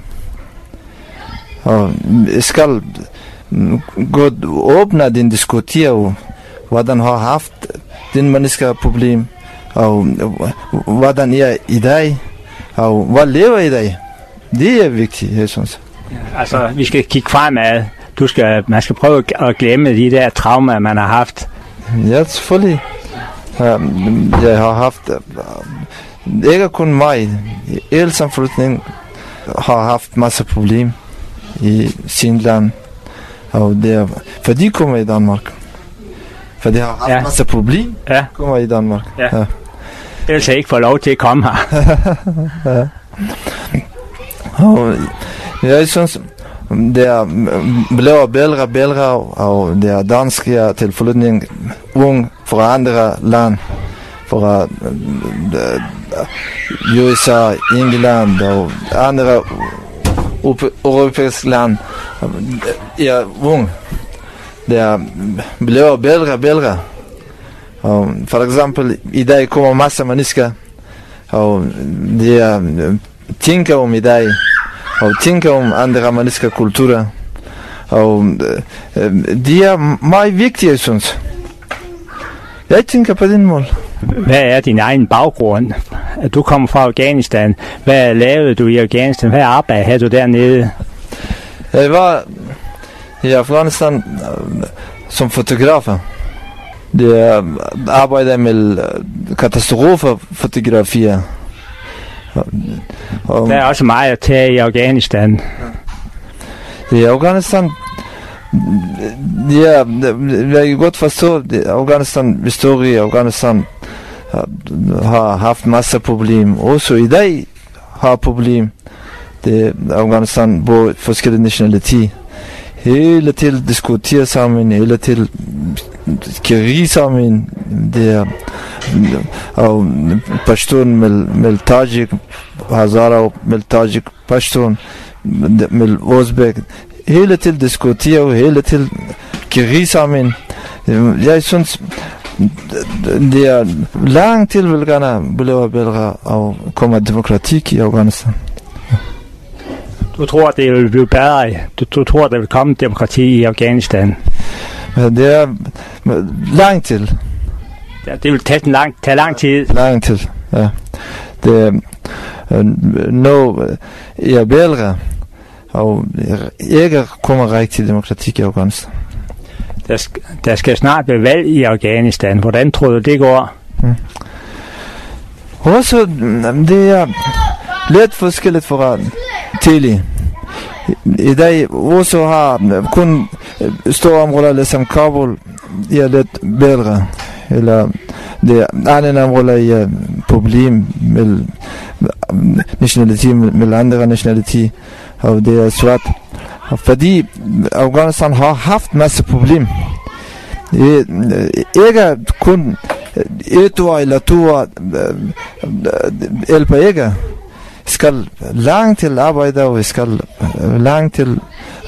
Og jeg skal godt åbne den diskutere, hvordan har haft den mennesker problem, og hvordan er i dag, og hvad lever i dag. Det er vigtigt, jeg synes. Altså, vi skal kigge fremad. Du skal, man skal prøve at glemme de der traumer, man har haft. Ja, selvfølgelig. Jeg har haft, ikke kun mig, hele samfundet har haft masser af problemer i sin land, og det er, for de kommer i Danmark. For de har haft ja. masser af problemer, ja. kommer i Danmark. Ja. Ja. Ellers har jeg ikke fået lov til at komme her. Ja. Og jeg synes, det er blevet bedre og bedre, og det er dansk her til flygtning, ung fra andre land, fra U S A, England og andre europæiske land. Ja, ung. Det er blevet bedre og bedre. Og for eksempel, i dag kommer masser af mennesker, og de er, tænker om i dag, og tænker om andre mennesker kulturer. Og de er meget vigtige, jeg synes. Jeg tænker på den måde. Hvad er din egen baggrund? at du kommer fra Afghanistan. Hvad lavede du i Afghanistan? Hvad arbejde havde du dernede? Jeg var i Afghanistan som fotografer. Jeg arbejder med katastroferfotografier. Der er også meget at tage i Afghanistan. I Afghanistan, ja, jeg kan godt forstå, at Afghanistan, historie Afghanistan har haft masser af problemer. Også i dag har problem. Det Afghanistan på forskellige nationaliteter. Hele tiden diskuterer sammen, hele tiden krig sammen. Det er og Pashtun med, med Tajik, Hazara med Tajik, Pashtun med Uzbek. Hele tiden diskuterer, hele tiden krig sammen. Jeg synes, det er lang tid vil gerne blive bedre og komme demokrati i Afghanistan. Du tror, det vil blive bedre? Du, du tror, der vil komme demokrati i Afghanistan? Det er lang tid. Ja, det vil tage lang, tage lang tid. Lang tid, ja. Det er nu er bedre, og ikke kommer rigtig demokrati i Afghanistan. Der skal, der skal snart være valg i Afghanistan. Hvordan tror du, det går? Hmm. Også, det er lidt forskelligt fra tidligere. I dag også har kun store områder, ligesom Kabul, er lidt bedre. Eller det er andre områder, er problem med nationalitet, med andre nationalitet, og det er svært. Fordi Afghanistan har haft masse problem. Ikke kun et år eller to år hjælper ikke. Skal langt til arbejde, og vi skal langt til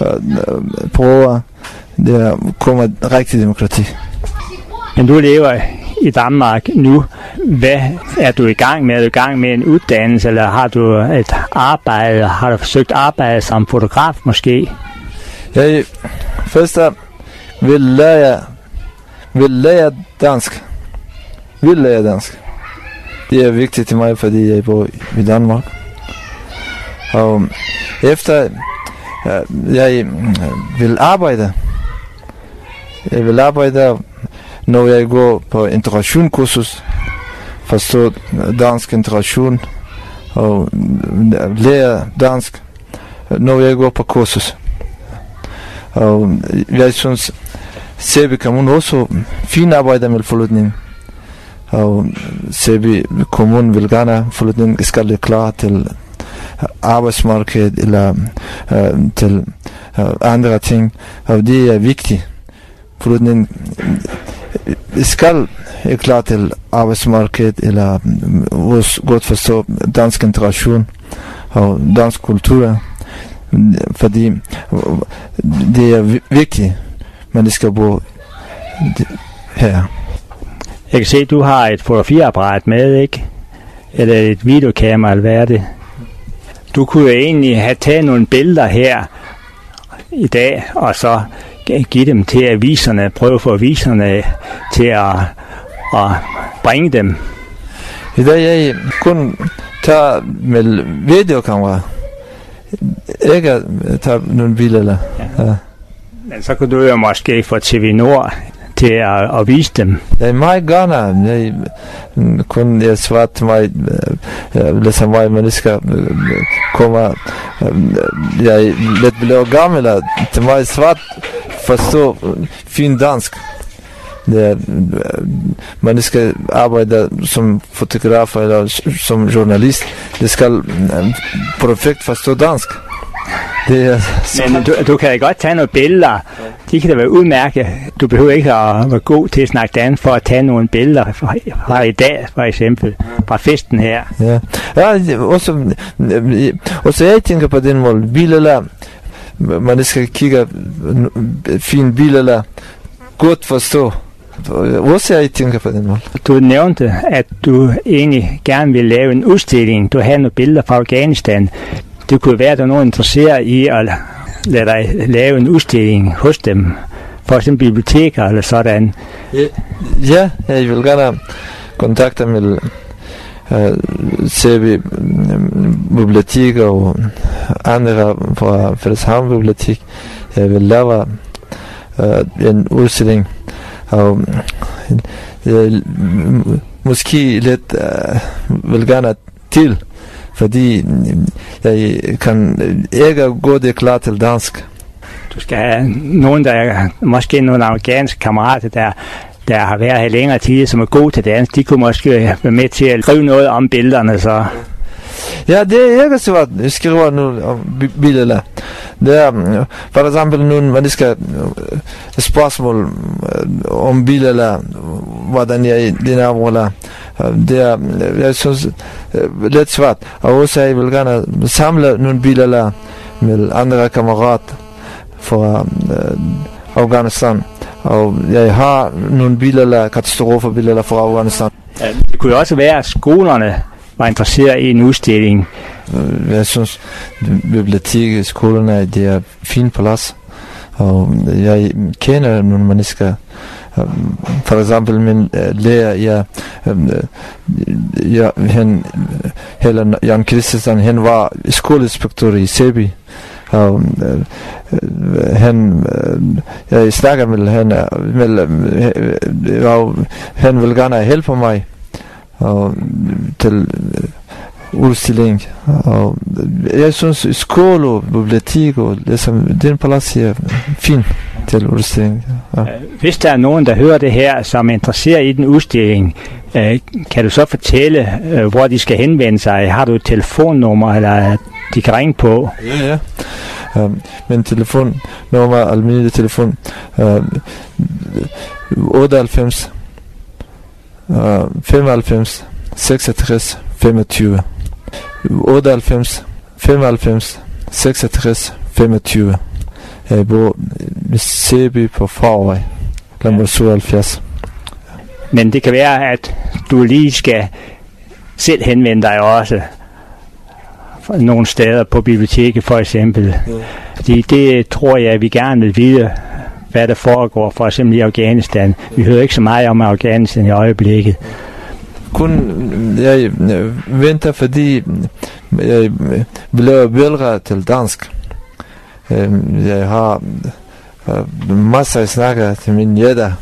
prøve, det kommer rigtig demokrati. Men du lever i Danmark nu. Hvad er du i gang med? Er du i gang med en uddannelse, eller har du et arbejde? Har du forsøgt arbejde som fotograf måske? Jeg først vil lære, vil lære dansk. Vil lære dansk. Det er vigtigt til mig, fordi jeg bor i Danmark. Og efter jeg vil arbejde, jeg vil arbejde, når jeg går på integrationskursus, forstå dansk integration og lære dansk, når jeg går på kursus. Og jeg synes, Sæby Kommune også fint arbejder med forflytning. Og Sæby Kommune vil gerne forflytning skal være klar til arbejdsmarkedet eller uh, til uh, andre ting. Og det er vigtigt. Forflytning skal være klar til arbejdsmarkedet eller også godt forstå dansk integration og dansk kultur. Fordi det er vigtigt, men det skal bo her. Jeg kan se, at du har et fotografiapparat med, ikke? Eller et videokamera, eller hvad er det? Du kunne jo egentlig have taget nogle billeder her i dag, og så give dem til aviserne, prøve at få aviserne til at, at bringe dem. I dag jeg kun tager med videokamera. Ikke tage nogle billeder. Ja. Ja. Men så kunne du jo måske få T V Nord til at, at vise dem. Jeg meget gerne. Jeg kun jeg svaret til mig, ligesom mig mennesker kommer. Jeg lidt blev gammel, til mig svaret forstå fint dansk. Det, man skal arbejde som fotograf eller som journalist. Det skal perfekt forstå dansk. Det er Men du, du kan da godt tage nogle billeder. De kan da være udmærket. Du behøver ikke at være god til at snakke dansk for at tage nogle billeder fra, fra i dag, for eksempel. Fra festen her. Ja, ja også, også jeg tænker på den måde. Billeder, man skal kigge fine billeder, godt forstå. Også jeg tænker på den måde. Du nævnte, at du egentlig gerne ville lave en udstilling. Du havde nogle billeder fra Afghanistan. Det kunne være, at der er nogen interesseret i at lade dig lave en udstilling hos dem. For eksempel biblioteker eller sådan. Ja, ja jeg vil gerne kontakte med uh, ser vi bibliotek og andre fra Frederikshavn Bibliotek. Jeg vil lave uh, en udstilling, og jeg måske lidt uh, vil gerne til, fordi jeg kan ikke gå det klar til dansk. Du skal have nogen, der er, måske nogle amerikanske kammerater, der, der har været her længere tid, som er gode til dansk. De kunne måske være med til at skrive noget om billederne, så... Ja, det er ikke svært at skrive noget om billeder. Det er for eksempel nu, man skal spørgsmål om billeder, hvordan jeg den er. Det er, jeg synes, lidt svært. Og også jeg vil gerne samle nogle billeder med andre kammerater fra Afghanistan. Og jeg har nogle billeder, katastrofebilleder fra Afghanistan. Ja, det kunne jo også være, at skolerne var interesseret i en udstilling. Jeg synes, biblioteket, skolerne, det er fin plads. Og jeg kender nogle mennesker. For eksempel min lærer, jeg, jeg, han, Helen Jan Christensen, han var skoleinspektør i Sæby. Og han, jeg snakker med hende, med, og han vil gerne hjælpe mig og til udstilling. Og jeg synes skole og bibliotek og ligesom den plads er fin til udstilling. Ja. Hvis der er nogen, der hører det her, som er interesseret i den udstilling, kan du så fortælle, hvor de skal henvende sig? Har du et telefonnummer, eller de kan ringe på? Ja, ja. Um, min telefonnummer, almindelig telefon, uh, otteoghalvfems, uh, femoghalvfems, seksogtres, femogtyve. otteoghalvfems, femoghalvfems, seksogtres, femogtyve. Jeg bor i Sæby på Farvej, nummer syvoghalvfjerds. Men det kan være, at du lige skal selv henvende dig også nogle steder på biblioteket for eksempel. Ja. Fordi det tror jeg, at vi gerne vil vide, hvad der foregår for eksempel i Afghanistan. Vi hører ikke så meget om Afghanistan i øjeblikket. Kun jeg venter, fordi jeg bliver bedre til dansk. Jeg har masser af snakker til min jætter.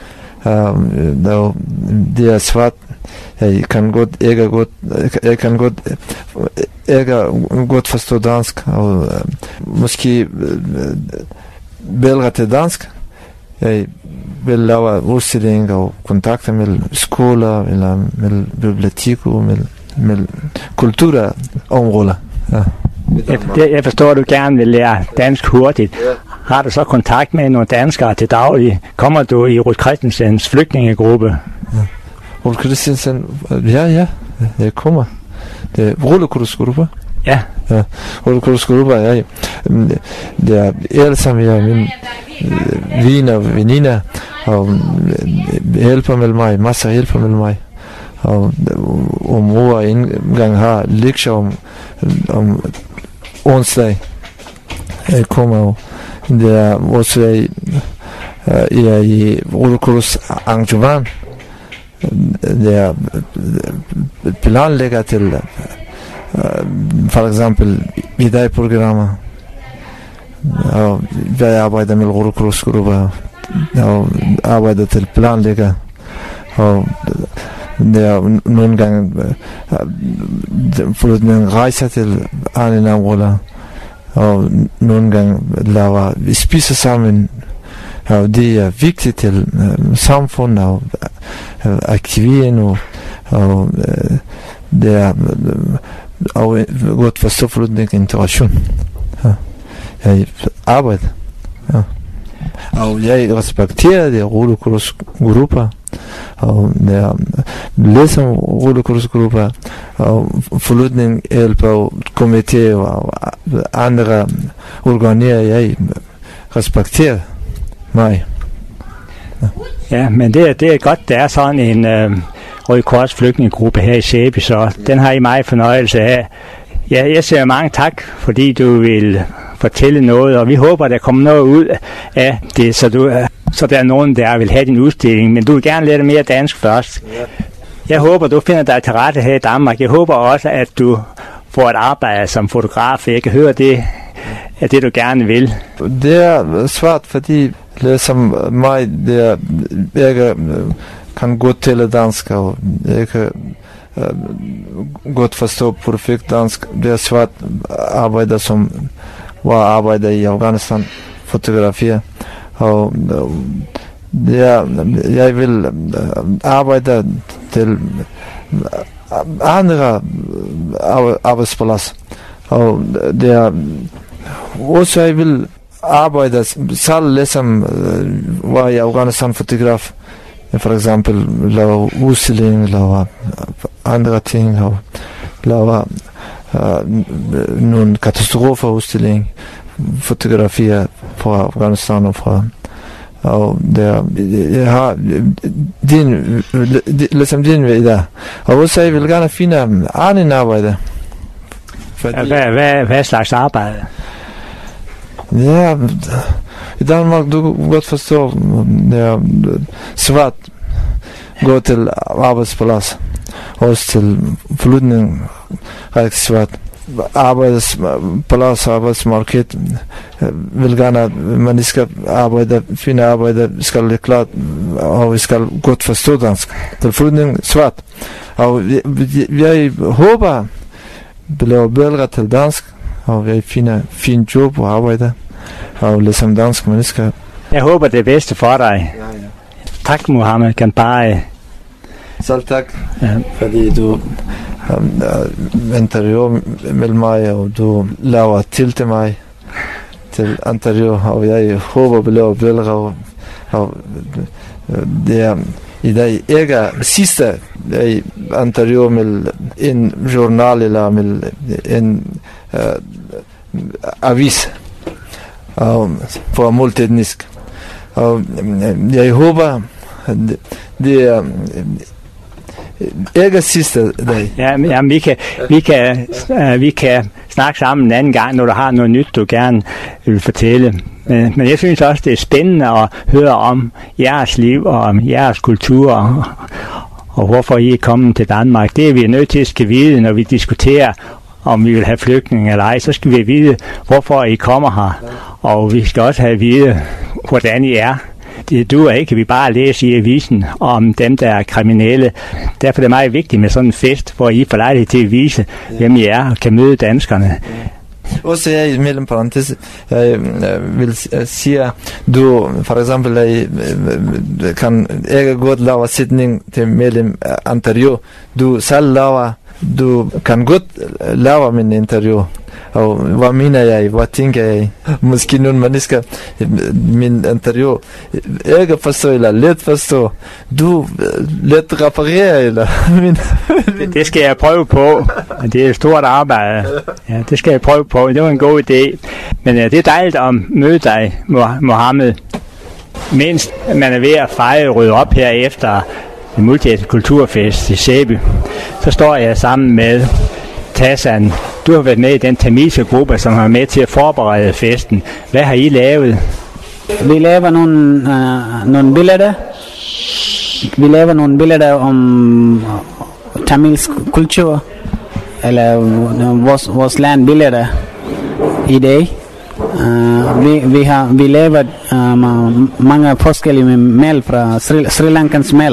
Det er svært. Jeg kan godt ikke godt jeg kan godt ikke godt forstå dansk og uh, måske uh, bedre til dansk. Jeg vil lave udstillinger og kontakter med skoler eller med biblioteker med med kulturområder. Ja. Jeg, jeg forstår, at du gerne vil lære dansk hurtigt. Har du så kontakt med nogle danskere til daglig? Kommer du i Ruth Christensens flygtningegruppe? Ja. Ruth Christensen, ja, ja, jeg kommer. Det er rullekursgruppe. Ja. Ja, rullekursgruppe, ja. Det er alle sammen, ja, min viner og veninder, og hjælper med mig, masser hjælper med mig. Og om uger en gang har lektier om, om onsdag. Jeg kommer, og det er også, jeg, jeg er i rullekurs arrangement. Det er planlægger til uh, for eksempel i dag programmer, og jeg arbejder med rullekursgrupper og arbejder til planlægger, og det er nogle gange uh, flytning rejser til andre områder, og nogle gange laver vi spiser sammen. Og det er vigtigt til uh, samfundet og uh, aktivering og, og uh, det er uh, og godt for stoflutning integration. Ja. Jeg arbejder. Ja. Og jeg respekterer de rullekursgrupper og det er læser rullekursgrupper og forlutning hjælper komité og andre organer jeg respekterer mig. Ja. Ja, men det er, det er godt, der er sådan en øh, Røde Kors flygtningegruppe her i Sæby, så den har I meget fornøjelse af. Ja, jeg siger mange tak, fordi du vil fortælle noget, og vi håber, der kommer noget ud af det, så, du, så der er nogen, der vil have din udstilling, men du vil gerne lære mere dansk først. Jeg håber, du finder dig til rette her i Danmark. Jeg håber også, at du får et arbejde som fotograf. Jeg kan høre, det er det, du gerne vil. Det er svært, fordi ligesom mig, det er, jeg kan godt tale dansk, og jeg kan uh, godt forstå perfekt dansk. Det er svært arbejde, som var arbejde i Afghanistan, fotografier. Og uh, det er, jeg vil arbejde til andre arbejdspladser. Og det er også, jeg vil arbejde selv, ligesom var i Afghanistan fotograf. For eksempel lave udstilling, lave andre ting, lave uh, nogle katastrofeudstilling, fotografier fra Afghanistan og fra. Og der, jeg har din, ligesom din ved der. Og også jeg vil gerne finde anden arbejde. Ja, hvad, hvad, hvad slags arbejde? Ja, i Danmark, du kan godt forstå, det er svært gå til arbejdsplads. Også til flytning, rigtig svært. Arbejdsplads, arbejdsmarked, vil gerne, man skal arbejde, finde arbejde, skal det klart, og vi skal godt forstå dansk. Til flytning, svært. Og jeg håber, bliver bedre til dansk, og jeg finder fin job og arbejde, og ligesom dansk mennesker. Jeg håber det bedste for dig. Ja, ja. Tak, Mohammed Ganbari. Selv tak, ja. Fordi du um, uh, interviewer med mig, og du laver til til mig til interview, og jeg håber, bliver bedre, og, og uh, det er i dag ikke sidste jeg interview med en journal eller med en uh, avis uh, for multietnisk. Og uh, jeg håber, det, det er ikke sidste dag. Ja, ja, vi kan, vi kan, uh, vi kan snakke sammen en anden gang, når du har noget nyt, du gerne vil fortælle. Men, men jeg synes også, det er spændende at høre om jeres liv og om jeres kultur, og, og hvorfor I er kommet til Danmark. Det er vi nødt til at skal vide, når vi diskuterer, om vi vil have flygtninge eller ej. Så skal vi vide, hvorfor I kommer her. Og vi skal også have at vide, hvordan I er. Det duer ikke, vi bare læser i avisen om dem, der er kriminelle. Derfor er det meget vigtigt med sådan en fest, hvor I får lejlighed til at vise, ja. Hvem I er og kan møde danskerne. Ja. Også jeg i mellem parentes, jeg vil sige, du for eksempel jeg kan ikke godt lave sætning til mellem interview. Du selv laver, du kan godt lave min interview. Og hvad mener jeg? Hvad tænker jeg? Måske nogle mennesker min interview ikke forstår eller let forstå. Du let reparere eller min, det, det skal jeg prøve på. Det er et stort arbejde. Ja, det skal jeg prøve på. Det var en god idé. Men ja, det er dejligt at møde dig, Mohammed. Mens man er ved at fejre rydde op her efter en multietnisk kulturfest i Sæby, så står jeg sammen med Tassan. Du har været med i den tamilske gruppe, som har med til at forberede festen. Hvad har I lavet? Vi laver nogle, uh, nogle billeder. Vi laver nogle billeder om tamilsk kultur, eller uh, vores, vores land billeder i dag. Uh, vi, vi har vi lavet uh, mange forskellige mel fra Sri, Sri Lankans mel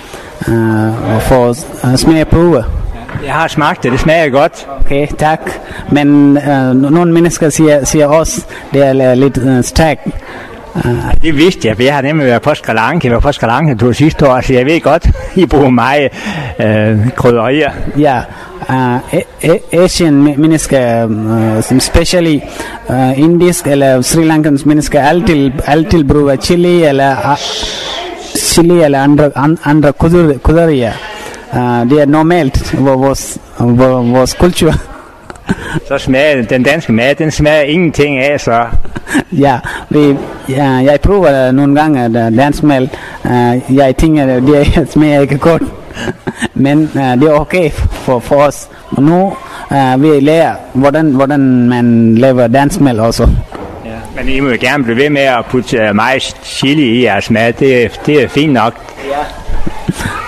uh, for uh, smageprøver. Jeg har smagt det, det smager godt. Okay, tak. Men uh, nogle mennesker siger, siger også, det er lidt uh, stærkt. Uh. Det vidste jeg, for jeg har nemlig været på Sri Lanka. Jeg var på Sri Lanka to sidste år, så jeg ved godt, I bruger meget uh, krydderier. Ja, uh, Asian mennesker, uh, specially uh, indisk eller Sri Lankans mennesker, altid, altid bruger chili eller, uh, chili eller andre, andre krydderier. Uh, det er normalt vores, vores kultur. Så smager den danske mad, den smager ingenting af, så. Ja, vi, ja, jeg prøver nogle gange dansk mad. Uh, jeg tænker, det smager ikke godt. Men uh, det er okay for, for os. Og nu uh, vi lærer, hvordan, hvordan man laver dansk mad også. Ja, men I må jo gerne blive ved med at putte uh, meget chili i jeres mad. Det, det er fint nok. Ja.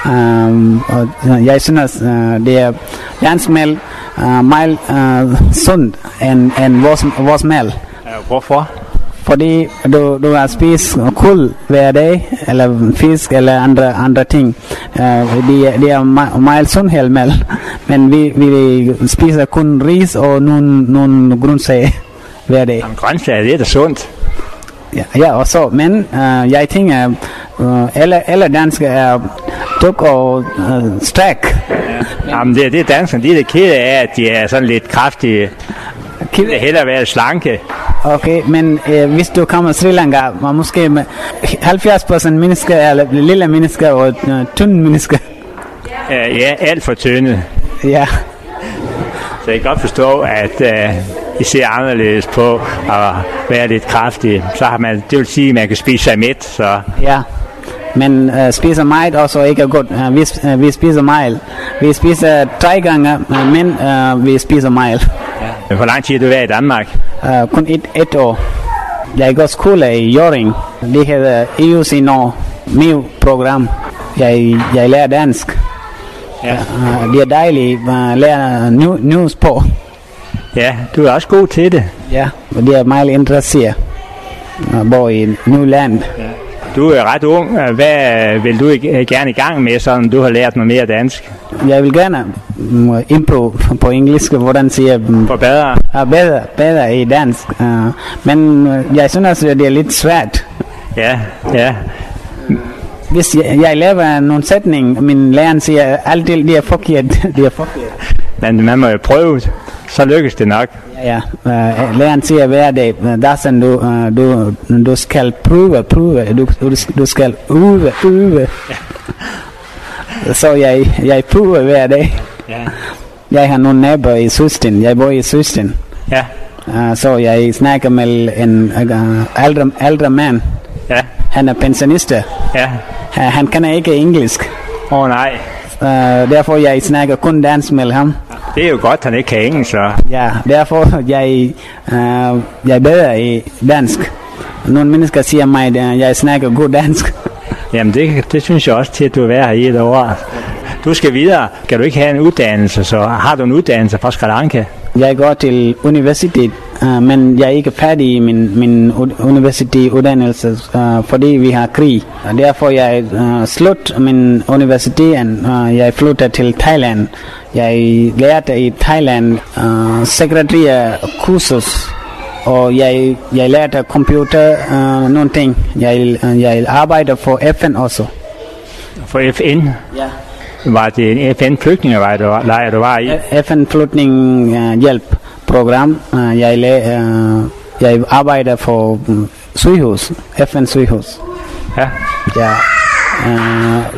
Um, og jeg synes, uh, det er dansk mel uh, meget uh, sundt end, end vores, vores mel. Hvorfor? Fordi du, du har spist kul hver dag, eller fisk, eller andre, andre ting. Uh, det, det er me- meget sundt helt mel. Men vi, vi spiser kun ris og nogle, nogle grøntsager hver dag. Jamen, grøntsager, det er da sundt. Ja, ja, og så, men uh, jeg tænker, uh, alle, alle danskere er tuk og uh, stræk. Ja. Jamen, det er det danskerne, de er det kede af, at de er sådan lidt kraftige. De vil hellere være slanke. Okay, men uh, hvis du kommer til Sri Lanka, man måske med halvfjerds procent mennesker er lille mennesker og uh, tynde mennesker. Uh, ja, alt for tynde. Ja. Så jeg kan godt forstå, at uh, I ser anderledes på at være lidt kraftig. Så har man, det vil sige, at man kan spise sig mæt. Så. Ja, men uh, spiser meget også ikke er godt. Uh, vi, uh, vi spiser meget. Vi spiser tre gange, uh, men uh, vi spiser meget. Ja. Hvor lang tid har du været i Danmark? Uh, kun et, et år. Jeg går skole i Hjørring. Det hedder E U C Norge, M I U-program. Jeg, jeg lærer dansk. Ja. Uh, det er dejligt at lære new, news på. Ja, du er også god til det. Ja, og det er meget interesseret at bo i et nyt land. Ja. Du er ret ung. Hvad vil du gerne i gang med, så du har lært noget mere dansk? Jeg vil gerne improve på engelsk, hvordan siger jeg? For bedre? Ja, bedre, bedre i dansk. Uh, men jeg synes, at det er lidt svært. Ja, ja. Hvis jeg, jeg laver nogle sætninger, min lærer siger altid, det er forkert. Det er forkert. Men man må jo prøve, så lykkes det nok. Ja, ja. Uh, læreren siger hver dag, der sådan du, uh, du, du skal prøve, prøve, du, du, du skal øve, øve. Ja. Så jeg, jeg prøver hver dag. Ja. Jeg har nogle naboer i Søsten, jeg bor i Søsten. Ja. Uh, så jeg snakker med en uh, ældre, ældre mand. Ja. Han er pensionist. Ja. Uh, han kan ikke engelsk. Åh oh, nej. Uh, derfor jeg snakker kun dansk med ham. Det er jo godt, han ikke kan engelsk, så. Ja, derfor jeg, uh, jeg er bedre i dansk. Nogle mennesker siger mig, at jeg snakker god dansk. Jamen, det, det synes jeg også til, at du er værd her i et år. Du skal videre. Kan du ikke have en uddannelse, så har du en uddannelse fra Sri Lanka? Jeg går til universitet, uh, men jeg er ikke færdig i min, min universitetsuddannelse, uh, fordi vi har krig. Og derfor jeg uh, slut min universitet, og uh, jeg flytter til Thailand. Jeg lærte i Thailand uh, sekretærkursus, og jeg, jeg lærte computer uh, nogle ting. Jeg, uh, jeg arbejder for F N også. For F N? Ja. Var det en F N-flygtningelejr, du var i? F N-flygtningehjælp program. Uh, jeg, uh, jeg arbejder for um, sygehus. F N sygehus. Ja. Ja. Uh,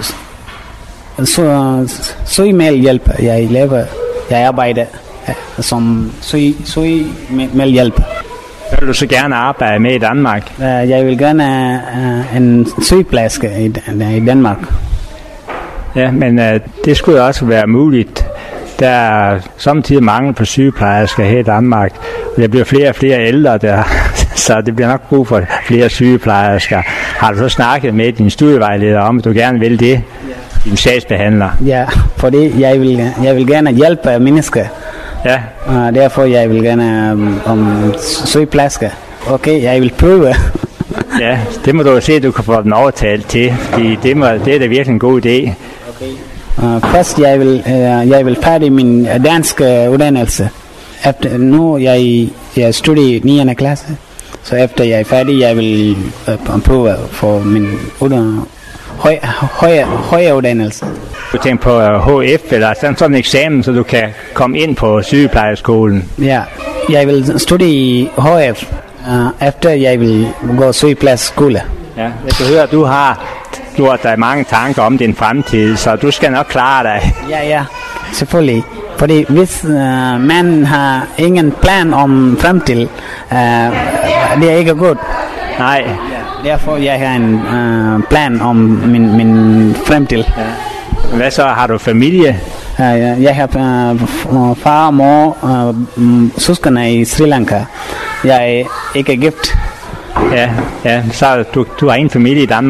så, sygemeldhjælp. Jeg laver. Jeg arbejder uh, som syg, sygemeldhjælp. Hvad vil du så gerne arbejde med i Danmark? Uh, jeg vil gerne uh, en sygeplejerske i, i Danmark. Ja, men øh, det skulle også være muligt. Der er samtidig mangel på sygeplejersker her i Danmark, og der bliver flere og flere ældre der, så det bliver nok brug for flere sygeplejersker. Har du så snakket med din studievejleder om, at du gerne vil det, din sagsbehandler? Ja, fordi jeg vil, jeg vil gerne hjælpe mennesker. Ja. Og derfor jeg vil gerne um, om sygeplejersker. Okay, jeg vil prøve. Ja, det må du se, at du kan få den overtalt til, fordi det, må, det er da virkelig en god idé. Okay. Uh, først jeg vil, uh, jeg vil færdig min danske uh, uddannelse. Efter, nu jeg, jeg studerer i niende klasse, så efter jeg er færdig, jeg vil uh, prøve for min uddannelse. Høj, høj, højere uddannelse. Du tænker på uh, H F eller sådan, sådan en eksamen, så du kan komme ind på sygeplejerskolen? Ja, jeg vil studere i H F. Uh, efter jeg vil gå sygeplejerskole. Ja, jeg kan høre, at du har gjort dig mange tanker om din fremtid, så du skal nok klare dig. Ja, ja, selvfølgelig. Fordi hvis uh, man har ingen plan om fremtid, uh, det er ikke godt. Nej. Ja, derfor jeg har en uh, plan om min, min fremtid. Ja. Hvad så? Har du familie? Uh, jeg har uh, far, mor, uh, søskende i Sri Lanka. Jeg er ikke gift. Ja, ja. Så du, du har en familie i Danmark?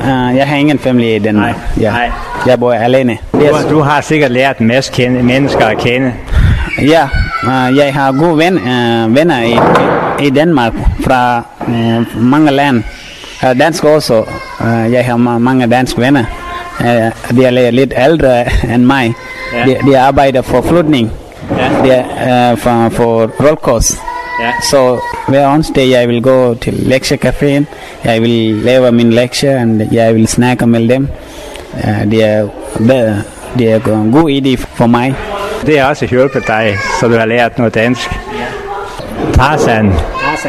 uh, jeg har ingen familie i Danmark. Nej, ja. nej. Jeg bor alene. Du, du har sikkert lært en masse kende, mennesker at kende. Ja, uh, jeg har gode ven, uh, venner i, i Danmark fra uh, mange lande. Uh, dansk også. Uh, jeg har ma- mange danske venner. Uh, de er lidt ældre end mig. Ja. De, de arbejder for flytning. Ja. De er uh, for, for rollkurs. Ja. Så hver onsdag jeg vil gå til lektiecaféen. Jeg vil lave min lektie, og jeg vil snakke med dem. Uh, det er bedre. Det er en god idé for mig. Det har også hjulpet dig, så du har lært noget dansk. Tarzan. Tarzan.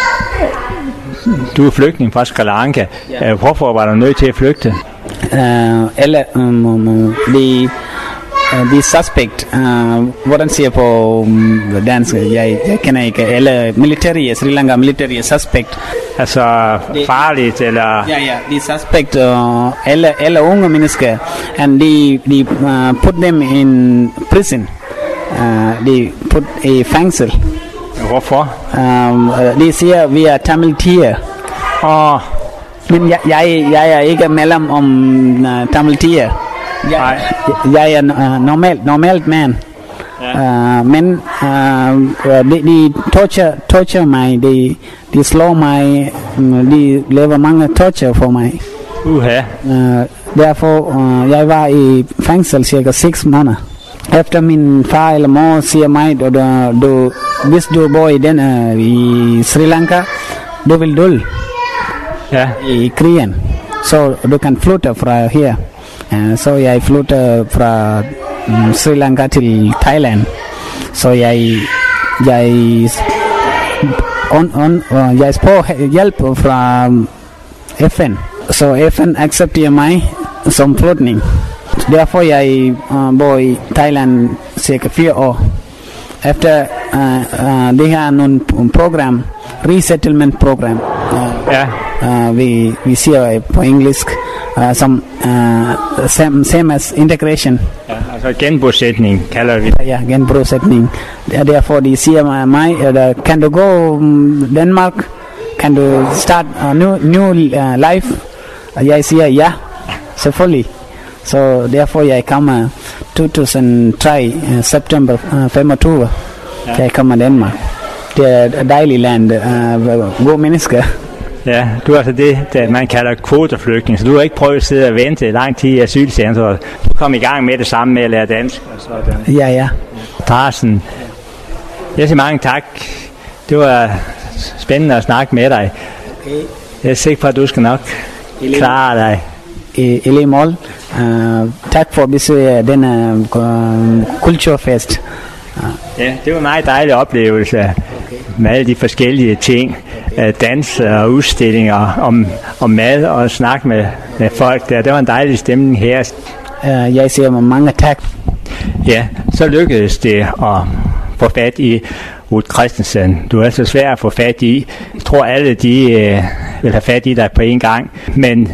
Du er flygtning fra Sri Lanka. Ja. Hvorfor var du nødt til at flygte? Uh, eller um, um, de, uh, de suspect, uh, hvordan siger jeg på um, dansk? Jeg, jeg kender ikke. Eller military, Sri Lanka military suspect. Altså farligt, eller? Ja, ja. De suspect uh, alle, alle unge mennesker, and de, de uh, put them in prison. Uh, de put i fængsel. Hvorfor? Um, uh, de siger, vi er Tamil tiger. Åh. Oh. Men jeg, jeg, jeg er ikke mellem om uh, Tamil tiger. Jeg, jeg er uh, normal, normalt mand. Ja. Uh, men uh, de, de torture, torture mig, de, de slår mig, de laver mange torture for mig. Uh-huh. Uh, derfor uh, jeg var i fængsel cirka seks måneder. Efter min far eller mor siger mig, du, du, hvis du bor i, den, uh, i Sri Lanka, du vil dø. Ja. I krigen. Så du kan flytte fra her. Uh, så jeg flytter fra um, Sri Lanka til Thailand. Så jeg jeg on, on, uh, jeg spørger hjælp fra um, F N. Så F N accepterer mig som flygtning. Derfor jeg uh, bor i Thailand cirka fire år. Efter uh, uh, det her nogle program, resettlement program. Uh, ja. Uh, vi vi siger på engelsk uh, som uh, same, same as integration. Ja, altså genbosætning kalder vi det. Ja, genbosætning. Derfor de siger mig, uh, kan du gå um, Danmark? Kan du start a new new uh, life? Og jeg siger ja, selvfølgelig. Så derfor jeg kommer to tusind og tre, uh, september uh, femogtyve. Ja. Jeg kommer Danmark. Det er et dejligt land, uh, gode mennesker. Ja, du er altså det, der man kalder kvoteflygtning, så du har ikke prøvet at sidde og vente lang tid i asylcentret. Du kom i gang med det samme med at lære dansk. Og sådan. Ja, ja. Tarzan, jeg siger mange tak. Det var spændende at snakke med dig. Okay. Jeg er sikker på, at du skal nok klare dig. I, i lige mål. Uh, tak for besøget denne uh, kulturfest. Uh. Ja, det var en meget dejlig oplevelse okay. Med alle de forskellige ting. Okay. Dans og udstillinger om, om mad og snak med, med folk der. Det var en dejlig stemning her. Uh, jeg siger mange tak. Ja, så lykkedes det at få fat i Ruth Christensen. Du er så svær at få fat i. Jeg tror alle de øh, vil have fat i dig på en gang. Men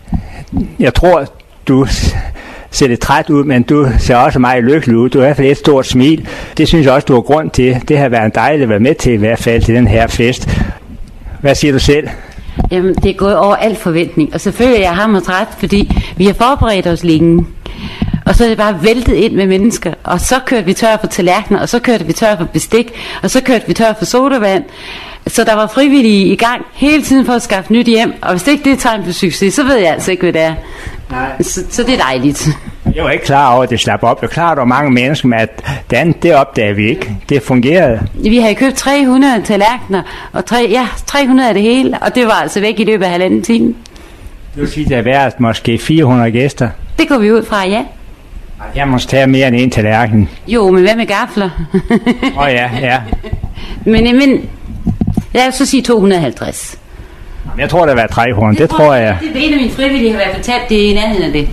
jeg tror du ser lidt træt ud, men du ser også meget lykkelig ud. Du har i hvert fald et stort smil. Det synes jeg også, du har grund til. Det har været dejligt at være med til i hvert fald til den her fest. Hvad siger du selv? Jamen, det er gået over al forventning. Og selvfølgelig er jeg hammer træt, fordi vi har forberedt os længe. Og så er det bare væltet ind med mennesker. Og så kørte vi tør for tallerkener, og så kørte vi tør for bestik, og så kørte vi tør for sodavand. Så der var frivillige i gang hele tiden for at skaffe nyt hjem. Og hvis det ikke det er tegn på succes, så ved jeg altså ikke, hvad det er. Nej. Så, så det er dejligt. Jeg var ikke klar over, at det slap op. Jeg er klar over, at der var mange mennesker, men at den, det opdagede vi ikke. Det fungerede. Vi havde købt tre hundrede tallerkener, og tre, ja, tre hundrede af det hele, og det var altså væk i løbet af halvanden time. Du siger, der har været måske fire hundrede gæster. Det går vi ud fra, ja. Jeg må tage mere end en tallerken. Jo, men hvad med gafler? Åh oh, ja, ja. Men, men lad os så sige to hundrede og halvtreds. Jeg tror, der var tre hundrede, det, det tror jeg. Det er en af mine frivillige har været fortalt, det er i nærheden af det.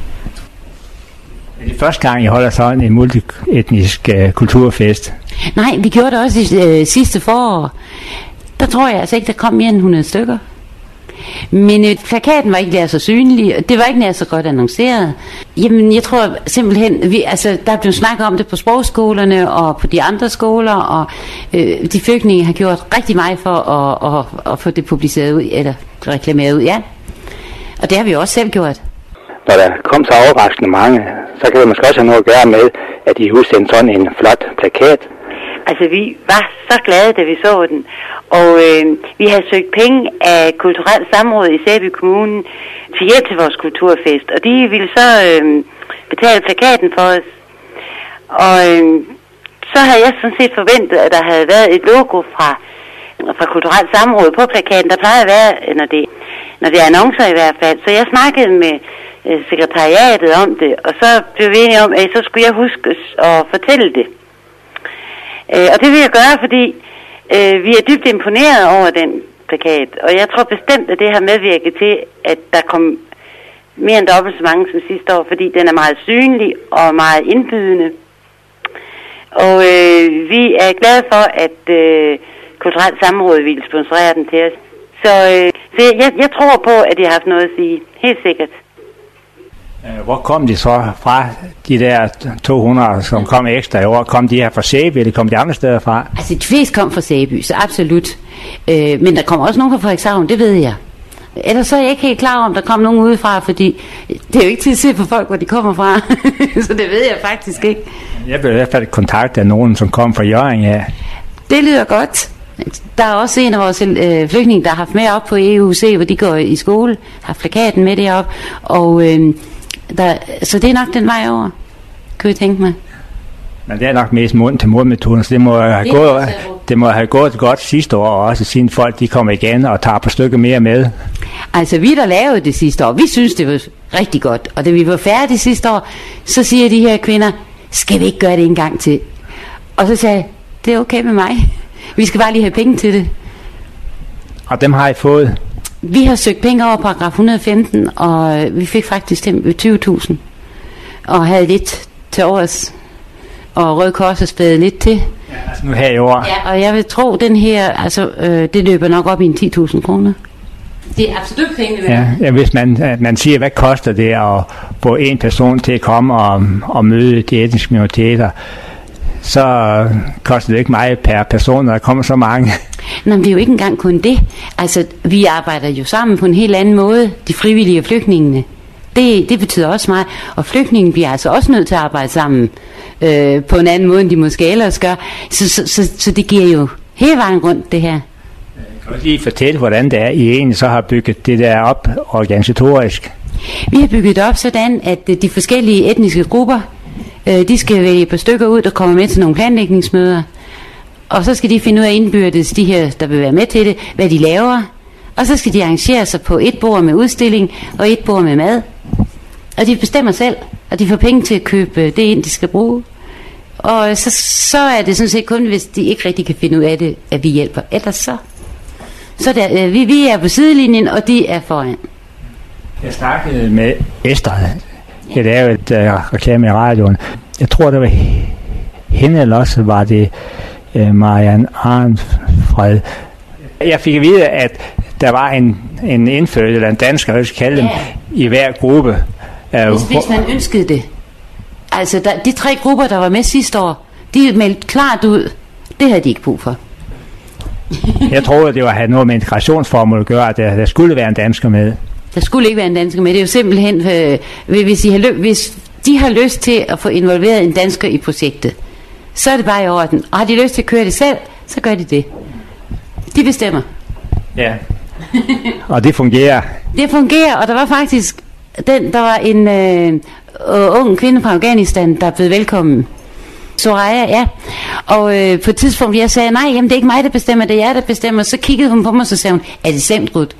Er det første gang, I holder sådan en multietnisk uh, kulturfest? Nej, vi gjorde det også i uh, sidste forår. Der tror jeg altså ikke, der kom mere end hundrede stykker. Men øh, plakaten var ikke nær så synlig, og det var ikke nær så godt annonceret. Jamen, jeg tror simpelthen, vi, altså, der er blevet snakket om det på sprogskolerne og på de andre skoler, og øh, de flygtninge har gjort rigtig meget for at, at, at få det publiceret ud, eller reklameret ud, ja. Og det har vi også selv gjort. Når der kom så overraskende mange, så kan det måske også have noget at gøre med, at de udsendte sådan en flot plakat. Altså, vi var så glade, da vi så den. Og øh, vi havde søgt penge af kulturelt samråd i Sæby Kommune til hjælp til vores kulturfest. Og de ville så øh, betale plakaten for os. Og øh, så havde jeg sådan set forventet, at der havde været et logo fra, fra kulturelt samråd på plakaten. Der plejer at være, når det, når det er annoncer i hvert fald. Så jeg snakkede med øh, sekretariatet om det, og så blev vi enige om, at så skulle jeg huske at fortælle det. Øh, og det vil jeg gøre, fordi øh, vi er dybt imponeret over den plakat. Og jeg tror bestemt, at det har medvirket til, at der kom mere end dobbelt så mange som sidste år, fordi den er meget synlig og meget indbydende. Og øh, vi er glade for, at øh, kulturelt samråd ville sponsorere den til os. Så, øh, så jeg, jeg tror på, at de har haft noget at sige. Helt sikkert. Hvor kom de så fra, de der to hundrede, som kom ekstra i år? Kom de her fra Sæby, eller kom de andre steder fra? Altså, de fleste kom fra Sæby, så absolut. Øh, men der kom også nogen fra Frederikshavn, det ved jeg. Ellers så er jeg ikke helt klar om, der kom nogen udefra, fordi det er jo ikke til at se for folk, hvor de kommer fra. Så det ved jeg faktisk ikke. Jeg blev i hvert fald kontaktet af nogen, som kom fra Hjørring, ja. Det lyder godt. Der er også en af vores øh, flygtninge, der har haft med op på E U C, hvor de går i skole, har plakaten med deroppe, og øh, der, så det er nok den vej over, kan vi tænke mig. Men det er nok mest mund til mund-metoden, så det må have, det gået, det må have gået godt sidste år, og også siden folk de kommer igen og tager på stykker mere med. Altså vi, der lavede det sidste år, vi synes det var rigtig godt, og da vi var færdige sidste år, så siger de her kvinder, skal vi ikke gøre det en gang til? Og så sagde jeg, det er okay med mig. Vi skal bare lige have penge til det. Og dem har I fået? Vi har søgt penge over paragraf et hundrede og femten, og vi fik faktisk tyve tusind. Og havde lidt til års. Og Røde Kors har spædet lidt til. Ja, altså nu her i år. Ja, og jeg vil tro, den her, altså, øh, det løber nok op i en ti tusind kroner. Det er absolut penge. Ja, ja, hvis man, man siger, hvad koster det at få en person til at komme og, og møde de etniske minoriteter, så koster det ikke meget per person, når der kommer så mange. Nå, men det er jo ikke engang kun det. Altså, vi arbejder jo sammen på en helt anden måde, de frivillige og flygtningene. Det, det betyder også meget. Og flygtningen bliver altså også nødt til at arbejde sammen øh, på en anden måde, end de måske ellers gør. Så, så, så, så det giver jo hele vejen rundt, det her. Kan du lige fortælle, hvordan det er, I egentlig så har bygget det der op organisatorisk? Vi har bygget det op sådan, at de forskellige etniske grupper, øh, de skal vælge et par stykker ud, der kommer med til nogle planlægningsmøder. Og så skal de finde ud af indbyrdes, de her, der vil være med til det, hvad de laver. Og så skal de arrangere sig på et bord med udstilling og et bord med mad. Og de bestemmer selv, og de får penge til at købe det ind, de skal bruge. Og så, så er det sådan set kun, hvis de ikke rigtig kan finde ud af det, at vi hjælper. Ellers så. Så der, vi, vi er på sidelinjen, og de er foran. Jeg snakkede med Esther. Jeg lavede et uh, reklame i radioen. Jeg tror, det var hende, eller også var det uh, Marianne Arnfred. Jeg fik at vide, at der var en, en indfødt, eller en dansker, jeg skal kalde dem, i hver gruppe. Hvis, hvis man ønskede det. Altså, der, de tre grupper, der var med sidste år, de meldte klart ud. Det havde de ikke brug for. Jeg troede, det var havde noget med integrationsformål at gøre, at der, der skulle være en dansker med. Der skulle ikke være en dansker med. Det er jo simpelthen, øh, hvis, I har lø- hvis de har lyst til at få involveret en dansker i projektet, så er det bare i orden. Og har de lyst til at køre det selv, så gør de det. De bestemmer. Ja. Og det fungerer. Det fungerer, og der var faktisk den, der var en øh, ung kvinde fra Afghanistan, der blev velkommen. Soraya, ja. Og øh, på et tidspunkt, jeg sagde, nej, jamen det er ikke mig, der bestemmer, det er jeg, der bestemmer. Så kiggede hun på mig, og så sagde hun, er det slemt, Ruth?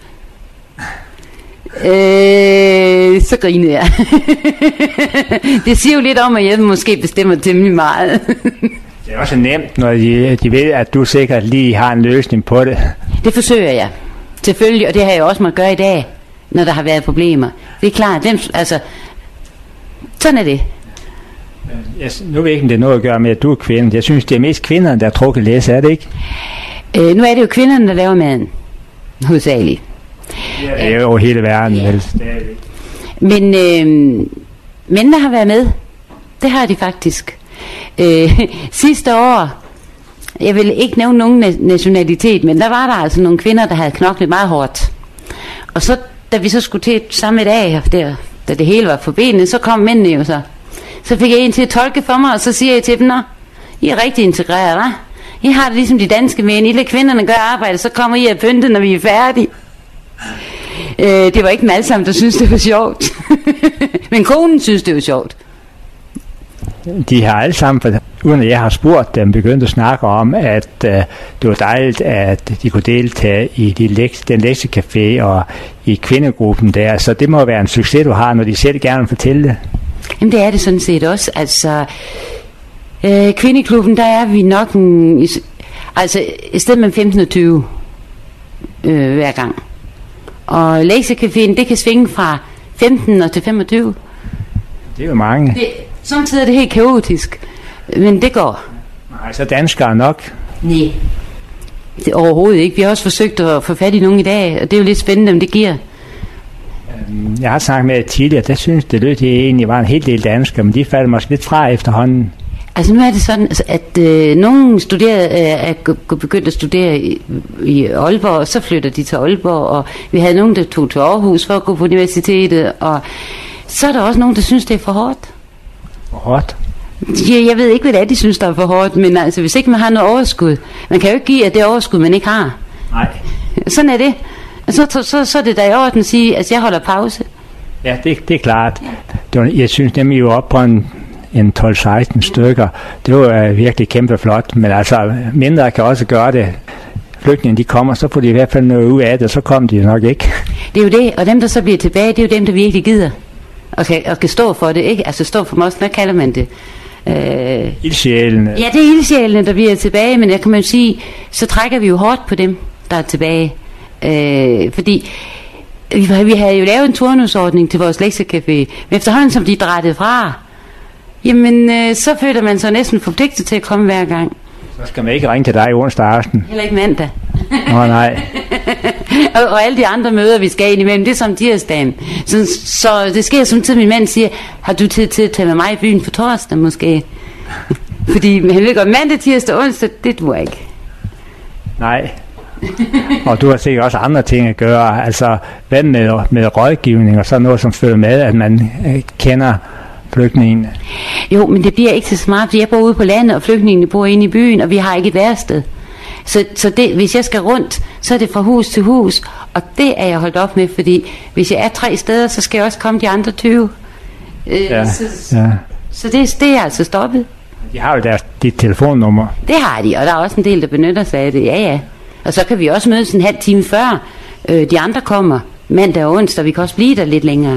Øh, så grinede jeg. Det siger jo lidt om, at jeg måske bestemmer temmelig meget. Det er også nemt, når de, de ved, at du sikkert lige har en løsning på det. Det forsøger jeg. Selvfølgelig, og det har jeg også måttet gøre i dag, når der har været problemer. Det er klart, dem, altså, sådan er det. Yes, nu ved jeg ikke, om det er noget at gøre med, at du er kvinde. Jeg synes, det er mest kvinderne, der har trukket læse, er det ikke? Øh, nu er det jo kvinderne, der laver maden, hovedsageligt. Ja, det er jo hele verden, ja. Vel. Men øh, mændene har været med. Det har de faktisk. Øh, sidste år, jeg vil ikke nævne nogen nationalitet, men der var der altså nogle kvinder, der havde knoklet meget hårdt. Og så da vi så skulle til samme dag, der, da det hele var forbenet, så kom mændene jo så. Så fik jeg en til at tolke for mig, og så siger jeg til dem, nå, I er rigtig integreret, hva'? I har det ligesom de danske mænd, I lader kvinderne gøre arbejde, så kommer I at pynte, når vi er færdige. Øh, det var ikke dem alle sammen, der synes det var sjovt. Men konen synes det var sjovt. De har alle sammen, uden at jeg har spurgt dem, begyndt at snakke om, at uh, det var dejligt, at de kunne deltage i de leks- den lektiecafé og i kvindegruppen der. Så det må være en succes, du har, når de selv gerne vil fortælle det. Jamen det er det sådan set også. Altså, øh, kvindeklubben, der er vi nok en, altså et sted mellem femten og tyve øh, hver gang. Og lektiecaféen, det kan svinge fra femten og til femogtyve. Det er jo mange. Det, samtidig er det helt kaotisk, men det går. Nej, så danskere nok. Nej, det overhovedet ikke. Vi har også forsøgt at få fat i nogen i dag, og det er jo lidt spændende, om det giver. Jeg har snakket med tidligere, der synes det lød, det egentlig var en hel del danskere, men de faldt måske lidt fra efterhånden. Altså nu er det sådan, at øh, nogen studerede, øh, er begyndt at studere i, i Aalborg, og så flytter de til Aalborg, og vi havde nogen, der tog til Aarhus for at gå på universitetet, og så er der også nogen, der synes, det er for hårdt. For hårdt? Ja, jeg ved ikke, hvad det er, de synes, der er for hårdt, men altså, hvis ikke man har noget overskud, man kan jo ikke give, at det overskud, man ikke har. Nej. Sådan er det. Så, så, så, så er det da i orden at sige, at jeg holder pause. Ja, det, det er klart. Det var, jeg synes nemlig jo op på en, en tolv seksten stykker. Det var uh, virkelig kæmpe flot, men altså mindre kan også gøre det. Flygtninge, de kommer, så får de i hvert fald noget ud af det, så kommer de nok ikke. Det er jo det, og dem, der så bliver tilbage, det er jo dem, der virkelig gider. Og kan, og kan stå for det, ikke? Altså stå for mig også, hvad kalder man det? Øh, ildsjælene. Ja, det er ildsjælene, der bliver tilbage, men jeg kan man sige, så trækker vi jo hårdt på dem, der er tilbage. Øh, fordi vi, vi havde jo lavet en turnusordning til vores lektiecafé, men efterhånden som de drættede fra, jamen øh, så føler man sig næsten forpligtet til at komme hver gang. Så skal man ikke ringe til dig i onsdag aften. Heller ikke mandag. Åh oh, nej. og, og alle de andre møder, vi skal ind imellem, det er som tirsdagen. Så, så det sker samtidig, min mand siger, har du tid til at tage med mig i byen for torsdag måske? Fordi han ved godt, mandag, tirsdag, onsdag, det duer ikke. Nej. Og du har sikkert også andre ting at gøre. Altså, hvad med, med rådgivning og sådan noget, som følger med, at man øh, kender flygtningene? Jo, men det bliver ikke så smart, fordi jeg bor ude på landet, og flygtningene bor inde i byen, og vi har ikke et værsted. Så, så det, hvis jeg skal rundt, så er det fra hus til hus, og det er jeg holdt op med, fordi hvis jeg er tre steder, så skal jeg også komme de andre tyve. Øh, ja, så ja. så det, det er altså stoppet. De har jo deres, dit telefonnummer. Det har de, og der er også en del, der benytter sig af det, ja ja. Og så kan vi også mødes en halv time før øh, de andre kommer, mandag og onsdag, vi kan også blive der lidt længere.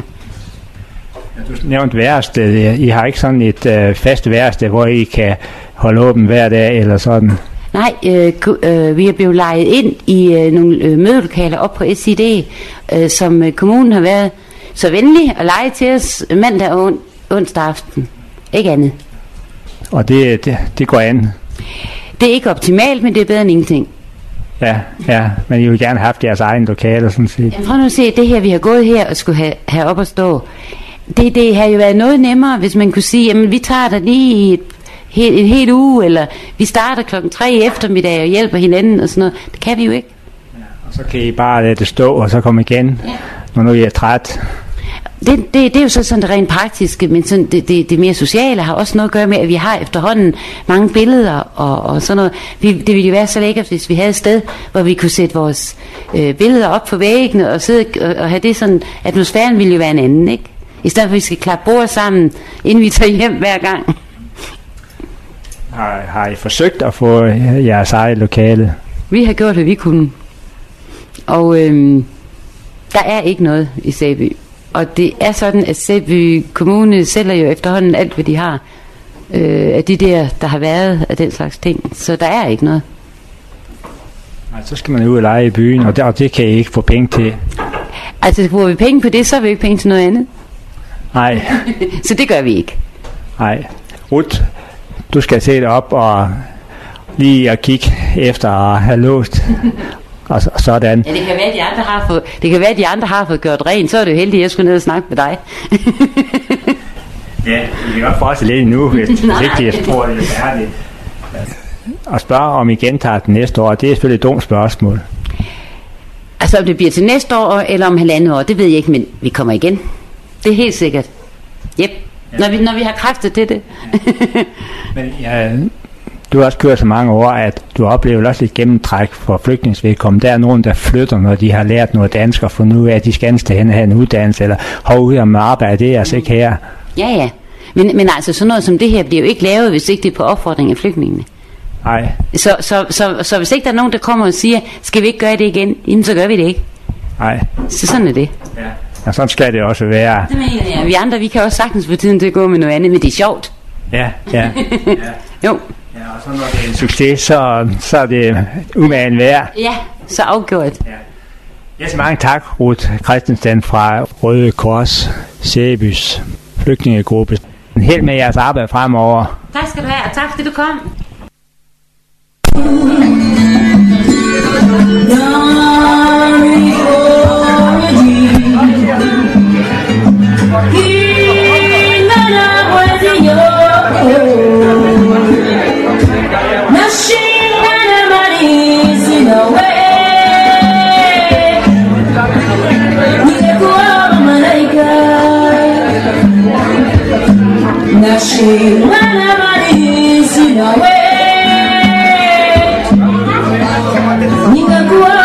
Ja, du nævnte værested. I har ikke sådan et øh, fast værested, hvor I kan holde åben hver dag eller sådan? Nej, øh, øh, vi er blevet lejet ind i øh, nogle øh, mødelokaler op på S I D, øh, som øh, kommunen har været så venlig at leje til os mandag og on- onsdag aften. Ikke andet. Og det, det, det går an? Det er ikke optimalt, men det er bedre end ingenting. Ja, ja, men I vil gerne have haft jeres egen lokaler, sådan set. Jeg prøver nu at se, det her, vi har gået her og skulle have, have op at stå. Det, det har jo været noget nemmere, hvis man kunne sige, jamen vi tager der lige et, et, en hel uge, eller vi starter klokken tre i eftermiddag og hjælper hinanden og sådan noget. Det kan vi jo ikke. Ja, og så kan I bare lade det stå, og så komme igen, ja. Når nu I er træt. Det, det, det er jo så sådan det rent praktiske, men sådan det, det, det mere sociale har også noget at gøre med, at vi har efterhånden mange billeder og, og sådan noget. Vi, det ville jo være så lækkert, hvis vi havde et sted, hvor vi kunne sætte vores øh, billeder op på væggene og sidde og, og have det sådan, atmosfæren ville jo være en anden, ikke? I stedet for, at vi skal klappe bord sammen, inden vi tager hjem hver gang. Har, har I forsøgt at få jeres eget lokale? Vi har gjort, hvad vi kunne. Og øhm, der er ikke noget i Sæby. Og det er sådan, at Sæby Kommune sælger jo efterhånden alt, hvad de har. Øh, af de der, der har været af den slags ting. Så der er ikke noget. Nej, så skal man ud og lege i byen, og det, og det kan I ikke få penge til. Altså, bruger vi penge på det, så har vi ikke penge til noget andet. Nej. Så det gør vi ikke. Nej. Ruth, du skal se det op og lige at kigge efter at have låst. Og sådan. Ja, det kan være, at de andre har fået, det kan være, at de andre har fået gjort rent, så er det jo heldigt, at jeg skulle ned og snakke med dig. Ja, vi kan godt forestille lidt nu, hvis ikke det er spurgt eller færdigt. Og spørge, om I gentager den næste år, det er selvfølgelig et dumt spørgsmål. Altså om det bliver til næste år, eller om halvandet år, det ved jeg ikke, men vi kommer igen. Det er helt sikkert. Yep. Ja. Når, vi, når vi har kræfter til det. Men ja, du har også kørt så mange år, at du oplever også lidt gennemtræk for flygtningsvedkommende. Der er nogen, der flytter, når de har lært noget dansk, og fundet ud af, at de skal andet hen og have en uddannelse, eller hov, om arbejde, det er altså ikke her. Ja, ja. Men, men altså sådan noget som det her bliver jo ikke lavet, hvis ikke det er på opfordring af flygtningene. Nej. Så, så, så, så hvis ikke der er nogen, der kommer og siger, skal vi ikke gøre det igen, jamen, så gør vi det ikke. Nej. Så sådan er det. Ja. Ja, sådan skal det også være. Det mener jeg. Vi andre, vi kan også sagtens få tiden til at gå med noget andet, men det er sjovt. Ja, ja. ja. Jo. Ja, og så når det er en succes, så, så er det umagen værd. Ja, så afgjort. Ja. Ja, så mange tak, Ruth Christensen fra Røde Kors, Sæbys flygtningegruppe. Held med jeres arbejde fremover. Tak skal du have, og tak fordi du kom. Ningekuwa